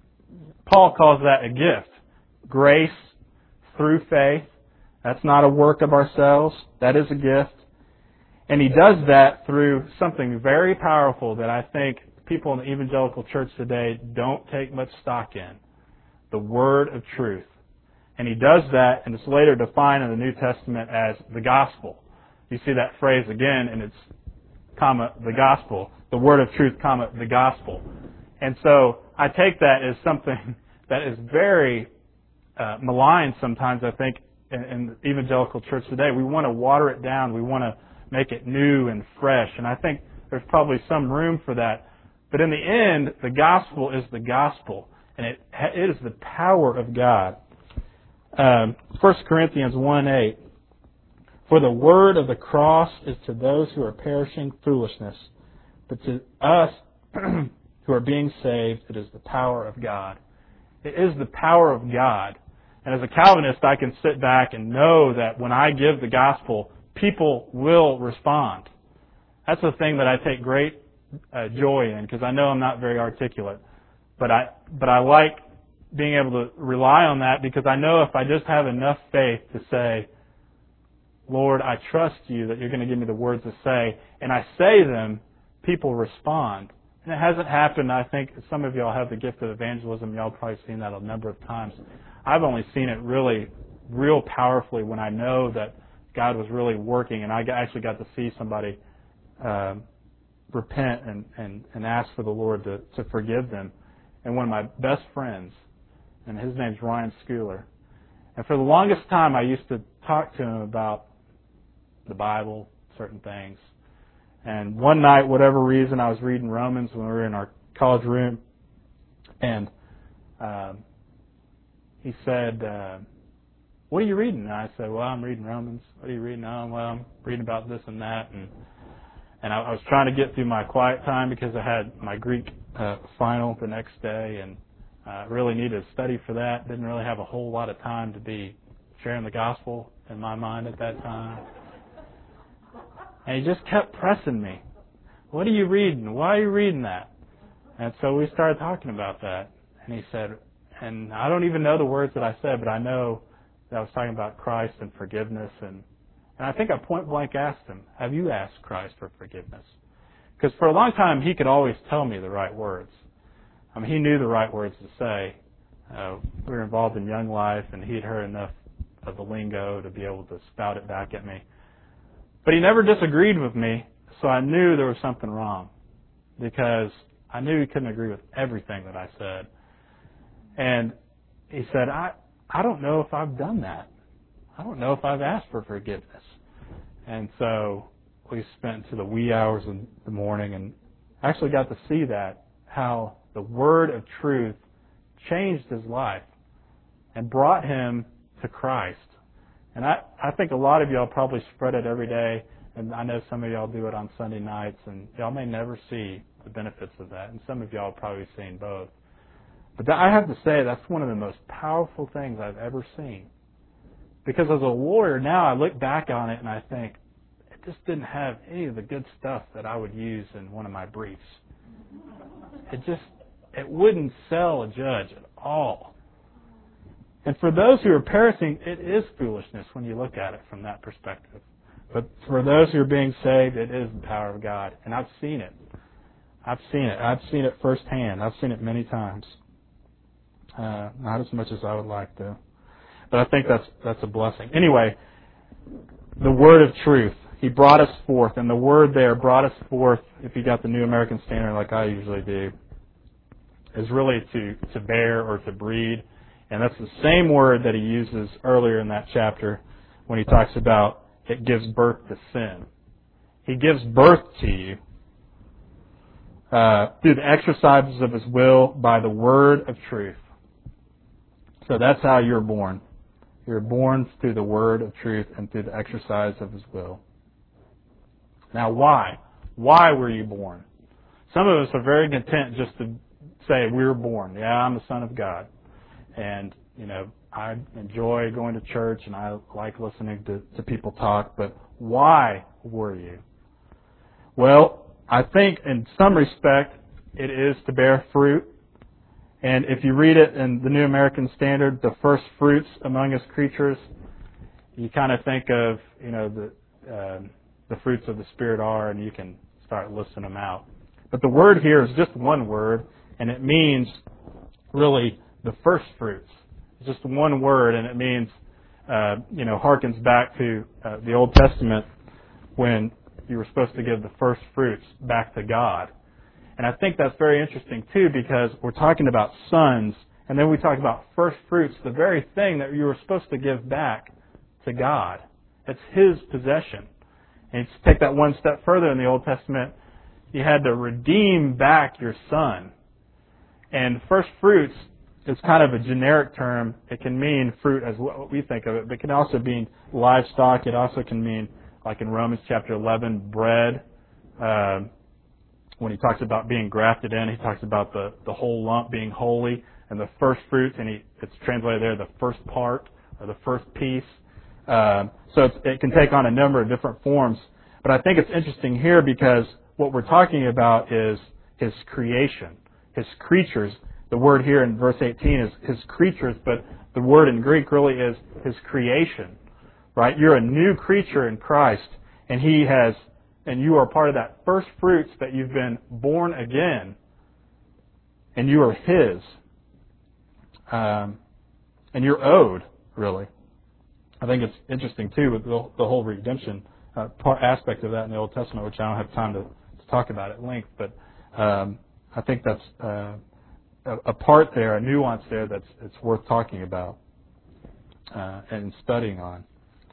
Paul calls that a gift. Grace through faith. That's not a work of ourselves. That is a gift. And He does that through something very powerful that I think people in the evangelical church today don't take much stock in. The word of truth. And He does that, and it's later defined in the New Testament as the gospel. You see that phrase again, and it's comma, the gospel. The word of truth, comma, the gospel. And so I take that as something that is very uh, maligned sometimes, I think, in, in the evangelical church today. We want to water it down. We want to make it new and fresh. And I think there's probably some room for that. But in the end, the gospel is the gospel. And it, it is the power of God. Um, First Corinthians one eight. For the word of the cross is to those who are perishing foolishness. But to us who are being saved, it is the power of God. It is the power of God. And as a Calvinist, I can sit back and know that when I give the gospel, people will respond. That's the thing that I take great uh, joy in, because I know I'm not very articulate. But I, but I like being able to rely on that, because I know if I just have enough faith to say, Lord, I trust You that You're going to give me the words to say, and I say them, people respond. And it hasn't happened. I think some of y'all have the gift of evangelism. Y'all probably seen that a number of times. I've only seen it really, real powerfully when I know that God was really working, and I actually got to see somebody uh, repent and, and, and ask for the Lord to, to forgive them. And one of my best friends, and his name's Ryan Schooler. And for the longest time, I used to talk to him about the Bible, certain things. And one night, whatever reason, I was reading Romans when we were in our college room, and um, he said, uh, what are you reading? And I said, well, I'm reading Romans. What are you reading? Oh, well, I'm reading about this and that. And and I, I was trying to get through my quiet time because I had my Greek uh, final the next day, and I uh, really needed to study for that. Didn't really have a whole lot of time to be sharing the gospel in my mind at that time. And he just kept pressing me. What are you reading? Why are you reading that? And so we started talking about that. And he said, and I don't even know the words that I said, but I know that I was talking about Christ and forgiveness. And, and I think I point blank asked him, have you asked Christ for forgiveness? Because for a long time, he could always tell me the right words. I mean, he knew the right words to say. Uh, we were involved in Young Life, and he'd heard enough of the lingo to be able to spout it back at me. But he never disagreed with me, so I knew there was something wrong, because I knew he couldn't agree with everything that I said. And he said, I, I don't know if I've done that. I don't know if I've asked for forgiveness. And so we spent to the wee hours of the morning and actually got to see that, how the word of truth changed his life and brought him to Christ. And I, I think a lot of y'all probably spread it every day, and I know some of y'all do it on Sunday nights, and y'all may never see the benefits of that, and some of y'all have probably seen both. But that, I have to say, that's one of the most powerful things I've ever seen. Because as a lawyer, now I look back on it and I think, it just didn't have any of the good stuff that I would use in one of my briefs. It just, it wouldn't sell a judge at all. And for those who are perishing, it is foolishness when you look at it from that perspective. But for those who are being saved, it is the power of God. And I've seen it. I've seen it. I've seen it firsthand. I've seen it many times. Uh, not as much as I would like to. But I think that's that's a blessing. Anyway, the word of truth. He brought us forth, and the word there, brought us forth, if you got the New American Standard like I usually do, is really to, to bear or to breed. And that's the same word that he uses earlier in that chapter when he talks about it gives birth to sin. He gives birth to you uh, through the exercises of his will by the word of truth. So that's how you're born. You're born through the word of truth and through the exercise of his will. Now, why? Why were you born? Some of us are very content just to say we were born. Yeah, I'm the son of God. And, you know, I enjoy going to church and I like listening to, to people talk, but why were you? Well, I think in some respect it is to bear fruit. And if you read it in the New American Standard, the first fruits among his creatures, you kind of think of, you know, the uh, the fruits of the Spirit are, and you can start listing them out. But the word here is just one word, and it means really the first fruits. It's just one word, and it means, uh, you know, harkens back to uh, the Old Testament when you were supposed to give the first fruits back to God. And I think that's very interesting, too, because we're talking about sons, and then we talk about first fruits, the very thing that you were supposed to give back to God. It's his possession. And to take that one step further in the Old Testament, you had to redeem back your son. And first fruits is kind of a generic term. It can mean fruit as what we think of it, but it can also mean livestock. It also can mean, like in Romans chapter eleven, bread. Uh, when he talks about being grafted in, he talks about the, the whole lump being holy, and the first fruits, and he, it's translated there, the first part, or the first piece. Uh, so it's, it can take on a number of different forms. But I think it's interesting here because what we're talking about is his creation, his creatures. The word here in verse eighteen is his creatures, but the word in Greek really is his creation, right? You're a new creature in Christ, and he has, and you are part of that first fruits that you've been born again, and you are his. Um, and you're owed, really. I think it's interesting, too, with the, the whole redemption uh, part, aspect of that in the Old Testament, which I don't have time to, to talk about at length, but um, I think that's uh, a, a part there, a nuance there that's it's worth talking about uh, and studying on.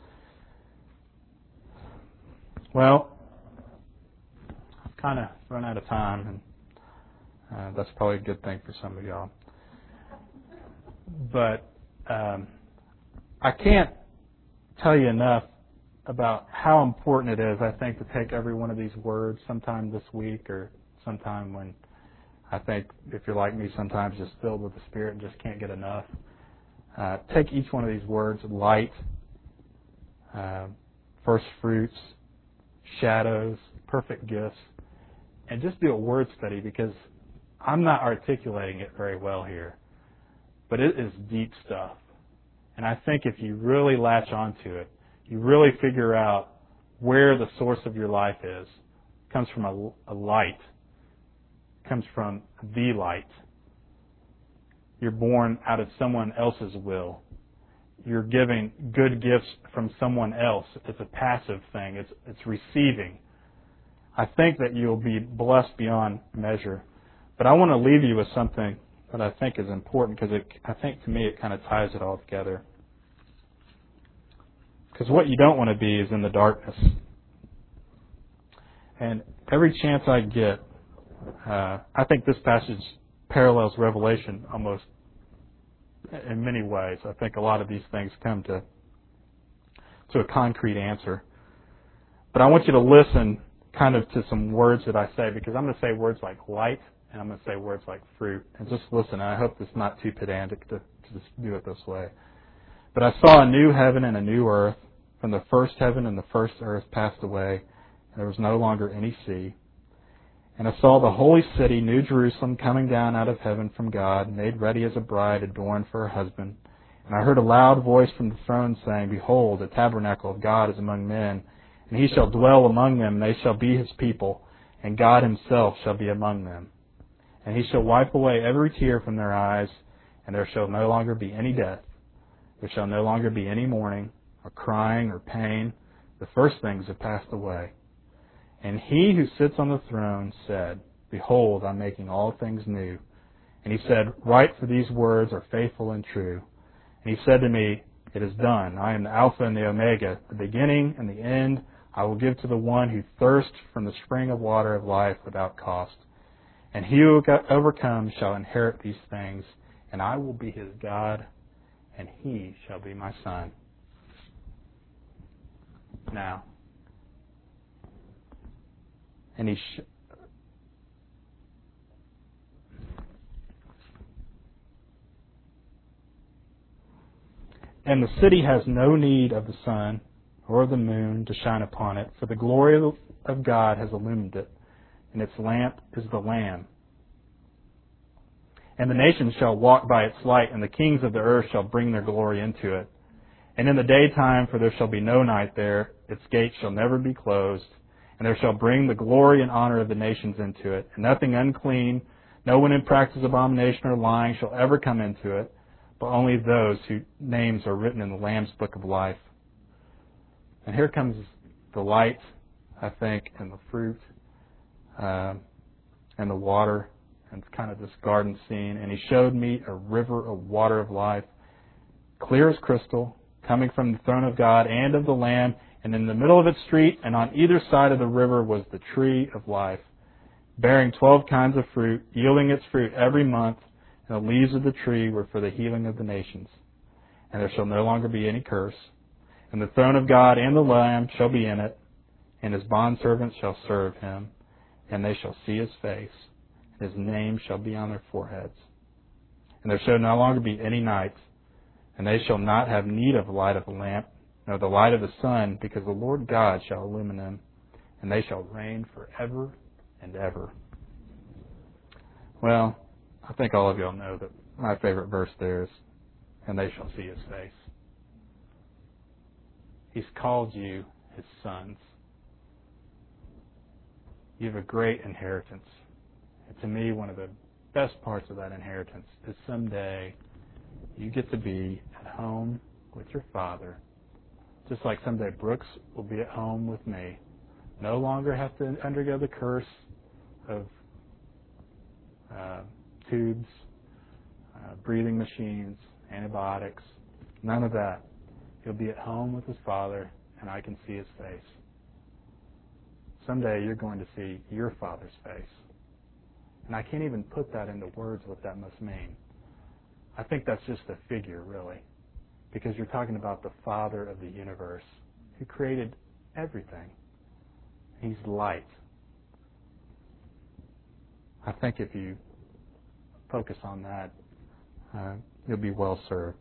Well, I've kind of run out of time, and uh, that's probably a good thing for some of y'all. But um, I can't tell you enough about how important it is, I think, to take every one of these words sometime this week or sometime when I think, if you're like me, sometimes just filled with the Spirit and just can't get enough. Uh, take each one of these words, light, uh, first fruits, shadows, perfect gifts, and just do a word study, because I'm not articulating it very well here, but it is deep stuff. And I think if you really latch onto it, you really figure out where the source of your life is. It comes from a, a light. It comes from the light. You're born out of someone else's will. You're giving good gifts from someone else. It's a passive thing. It's, it's receiving. I think that you'll be blessed beyond measure. But I want to leave you with something that I think is important, because it, I think to me it kind of ties it all together. Because what you don't want to be is in the darkness. And every chance I get, uh, I think this passage parallels Revelation almost in many ways. I think a lot of these things come to to a concrete answer. But I want you to listen kind of to some words that I say, because I'm going to say words like light, and I'm going to say words like fruit. And just listen, and I hope it's not too pedantic to, to just do it this way. But I saw a new heaven and a new earth, from the first heaven and the first earth passed away, and there was no longer any sea. And I saw the holy city, New Jerusalem, coming down out of heaven from God, made ready as a bride adorned for her husband. And I heard a loud voice from the throne saying, Behold, the tabernacle of God is among men, and he shall dwell among them, and they shall be his people, and God himself shall be among them. And he shall wipe away every tear from their eyes, and there shall no longer be any death. There shall no longer be any mourning, or crying, or pain. The first things have passed away. And he who sits on the throne said, Behold, I'm making all things new. And he said, Write, for these words are faithful and true. And he said to me, It is done. I am the Alpha and the Omega, the beginning and the end. I will give to the one who thirsts from the spring of water of life without cost. And he who overcomes shall inherit these things, and I will be his God, and he shall be my son. Now, and he sh- and the city has no need of the sun or the moon to shine upon it, for the glory of God has illumined it, and its lamp is the Lamb. And the nations shall walk by its light, and the kings of the earth shall bring their glory into it. And in the daytime, for there shall be no night there, its gates shall never be closed, and there shall bring the glory and honor of the nations into it. And nothing unclean, no one in practice of abomination or lying shall ever come into it, but only those whose names are written in the Lamb's book of life. And here comes the light, I think, and the fruit, uh, and the water, and kind of this garden scene. And he showed me a river of water of life, clear as crystal, coming from the throne of God and of the Lamb. And in the middle of its street and on either side of the river was the tree of life, bearing twelve kinds of fruit, yielding its fruit every month. And the leaves of the tree were for the healing of the nations. And there shall no longer be any curse. And the throne of God and the Lamb shall be in it, and his bondservants shall serve him, and they shall see his face, and his name shall be on their foreheads. And there shall no longer be any night, and they shall not have need of the light of the lamp, nor the light of the sun, because the Lord God shall illumine them, and they shall reign forever and ever. Well, I think all of y'all know that my favorite verse there is, and they shall see his face. He's called you his sons. You have a great inheritance. And to me, one of the best parts of that inheritance is someday you get to be at home with your Father, just like someday Brooks will be at home with me. No longer have to undergo the curse of uh, tubes, uh, breathing machines, antibiotics, none of that. He'll be at home with his Father, and I can see his face. Someday you're going to see your Father's face. And I can't even put that into words what that must mean. I think that's just a figure, really, because you're talking about the Father of the universe who created everything. He's light. I think if you focus on that, uh, you'll be well served.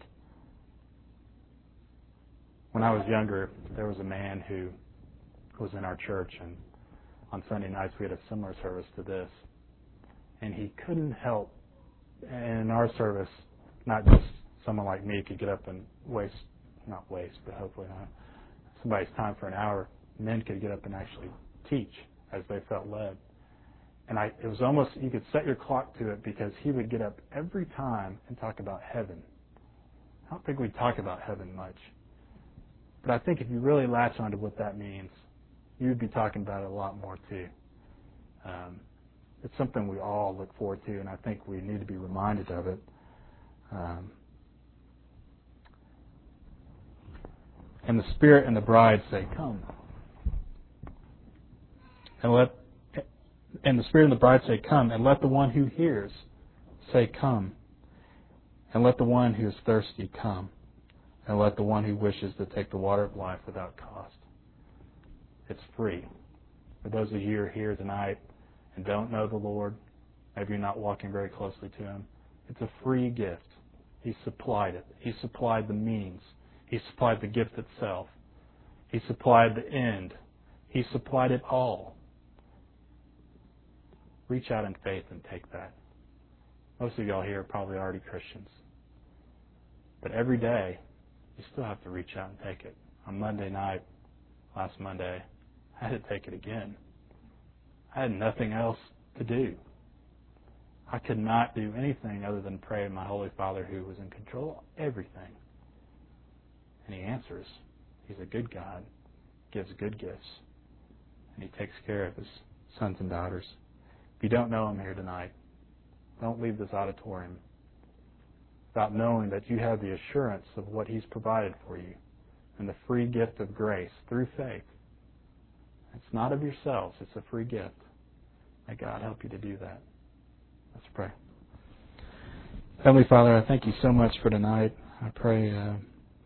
When I was younger, there was a man who was in our church, and on Sunday nights we had a similar service to this. And he couldn't help, and in our service, not just someone like me could get up and waste, not waste, but hopefully not, somebody's time for an hour. Men could get up and actually teach as they felt led. And I, it was almost, you could set your clock to it because he would get up every time and talk about heaven. I don't think we talk about heaven much. But I think if you really latch onto what that means, you would be talking about it a lot more too. Um, it's something we all look forward to, and I think we need to be reminded of it. Um, and the Spirit and the bride say, "Come." And let and the Spirit and the bride say, "Come." And let the one who hears say, "Come." And let the one who is thirsty come. And let the one who wishes to take the water of life without cost. It's free. For those of you who are here tonight and don't know the Lord, maybe you're not walking very closely to Him, it's a free gift. He supplied it. He supplied the means. He supplied the gift itself. He supplied the end. He supplied it all. Reach out in faith and take that. Most of y'all here are probably already Christians. But every day, you still have to reach out and take it. On Monday night, last Monday, I had to take it again. I had nothing else to do. I could not do anything other than pray to my Holy Father who was in control of everything. And He answers. He's a good God, gives good gifts, and He takes care of His sons and daughters. If you don't know Him here tonight, don't leave this auditorium without knowing that you have the assurance of what He's provided for you and the free gift of grace through faith. It's not of yourselves, it's a free gift. May God help you to do that. Let's pray. Heavenly Father, I thank You so much for tonight. I pray uh,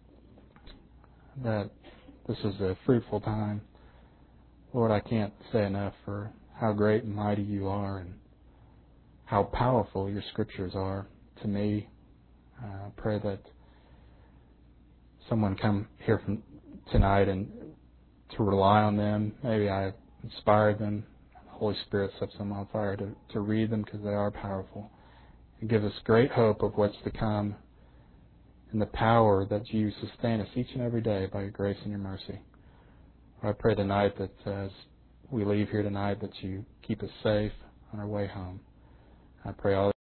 that this is a fruitful time. Lord, I can't say enough for how great and mighty You are and how powerful Your Scriptures are to me. I uh, pray that someone come here from tonight and to rely on them. Maybe I inspired them. The Holy Spirit sets them on fire to, to read them because they are powerful. And give us great hope of what's to come and the power that You sustain us each and every day by Your grace and Your mercy. I pray tonight that uh, as we leave here tonight that You keep us safe on our way home. I pray all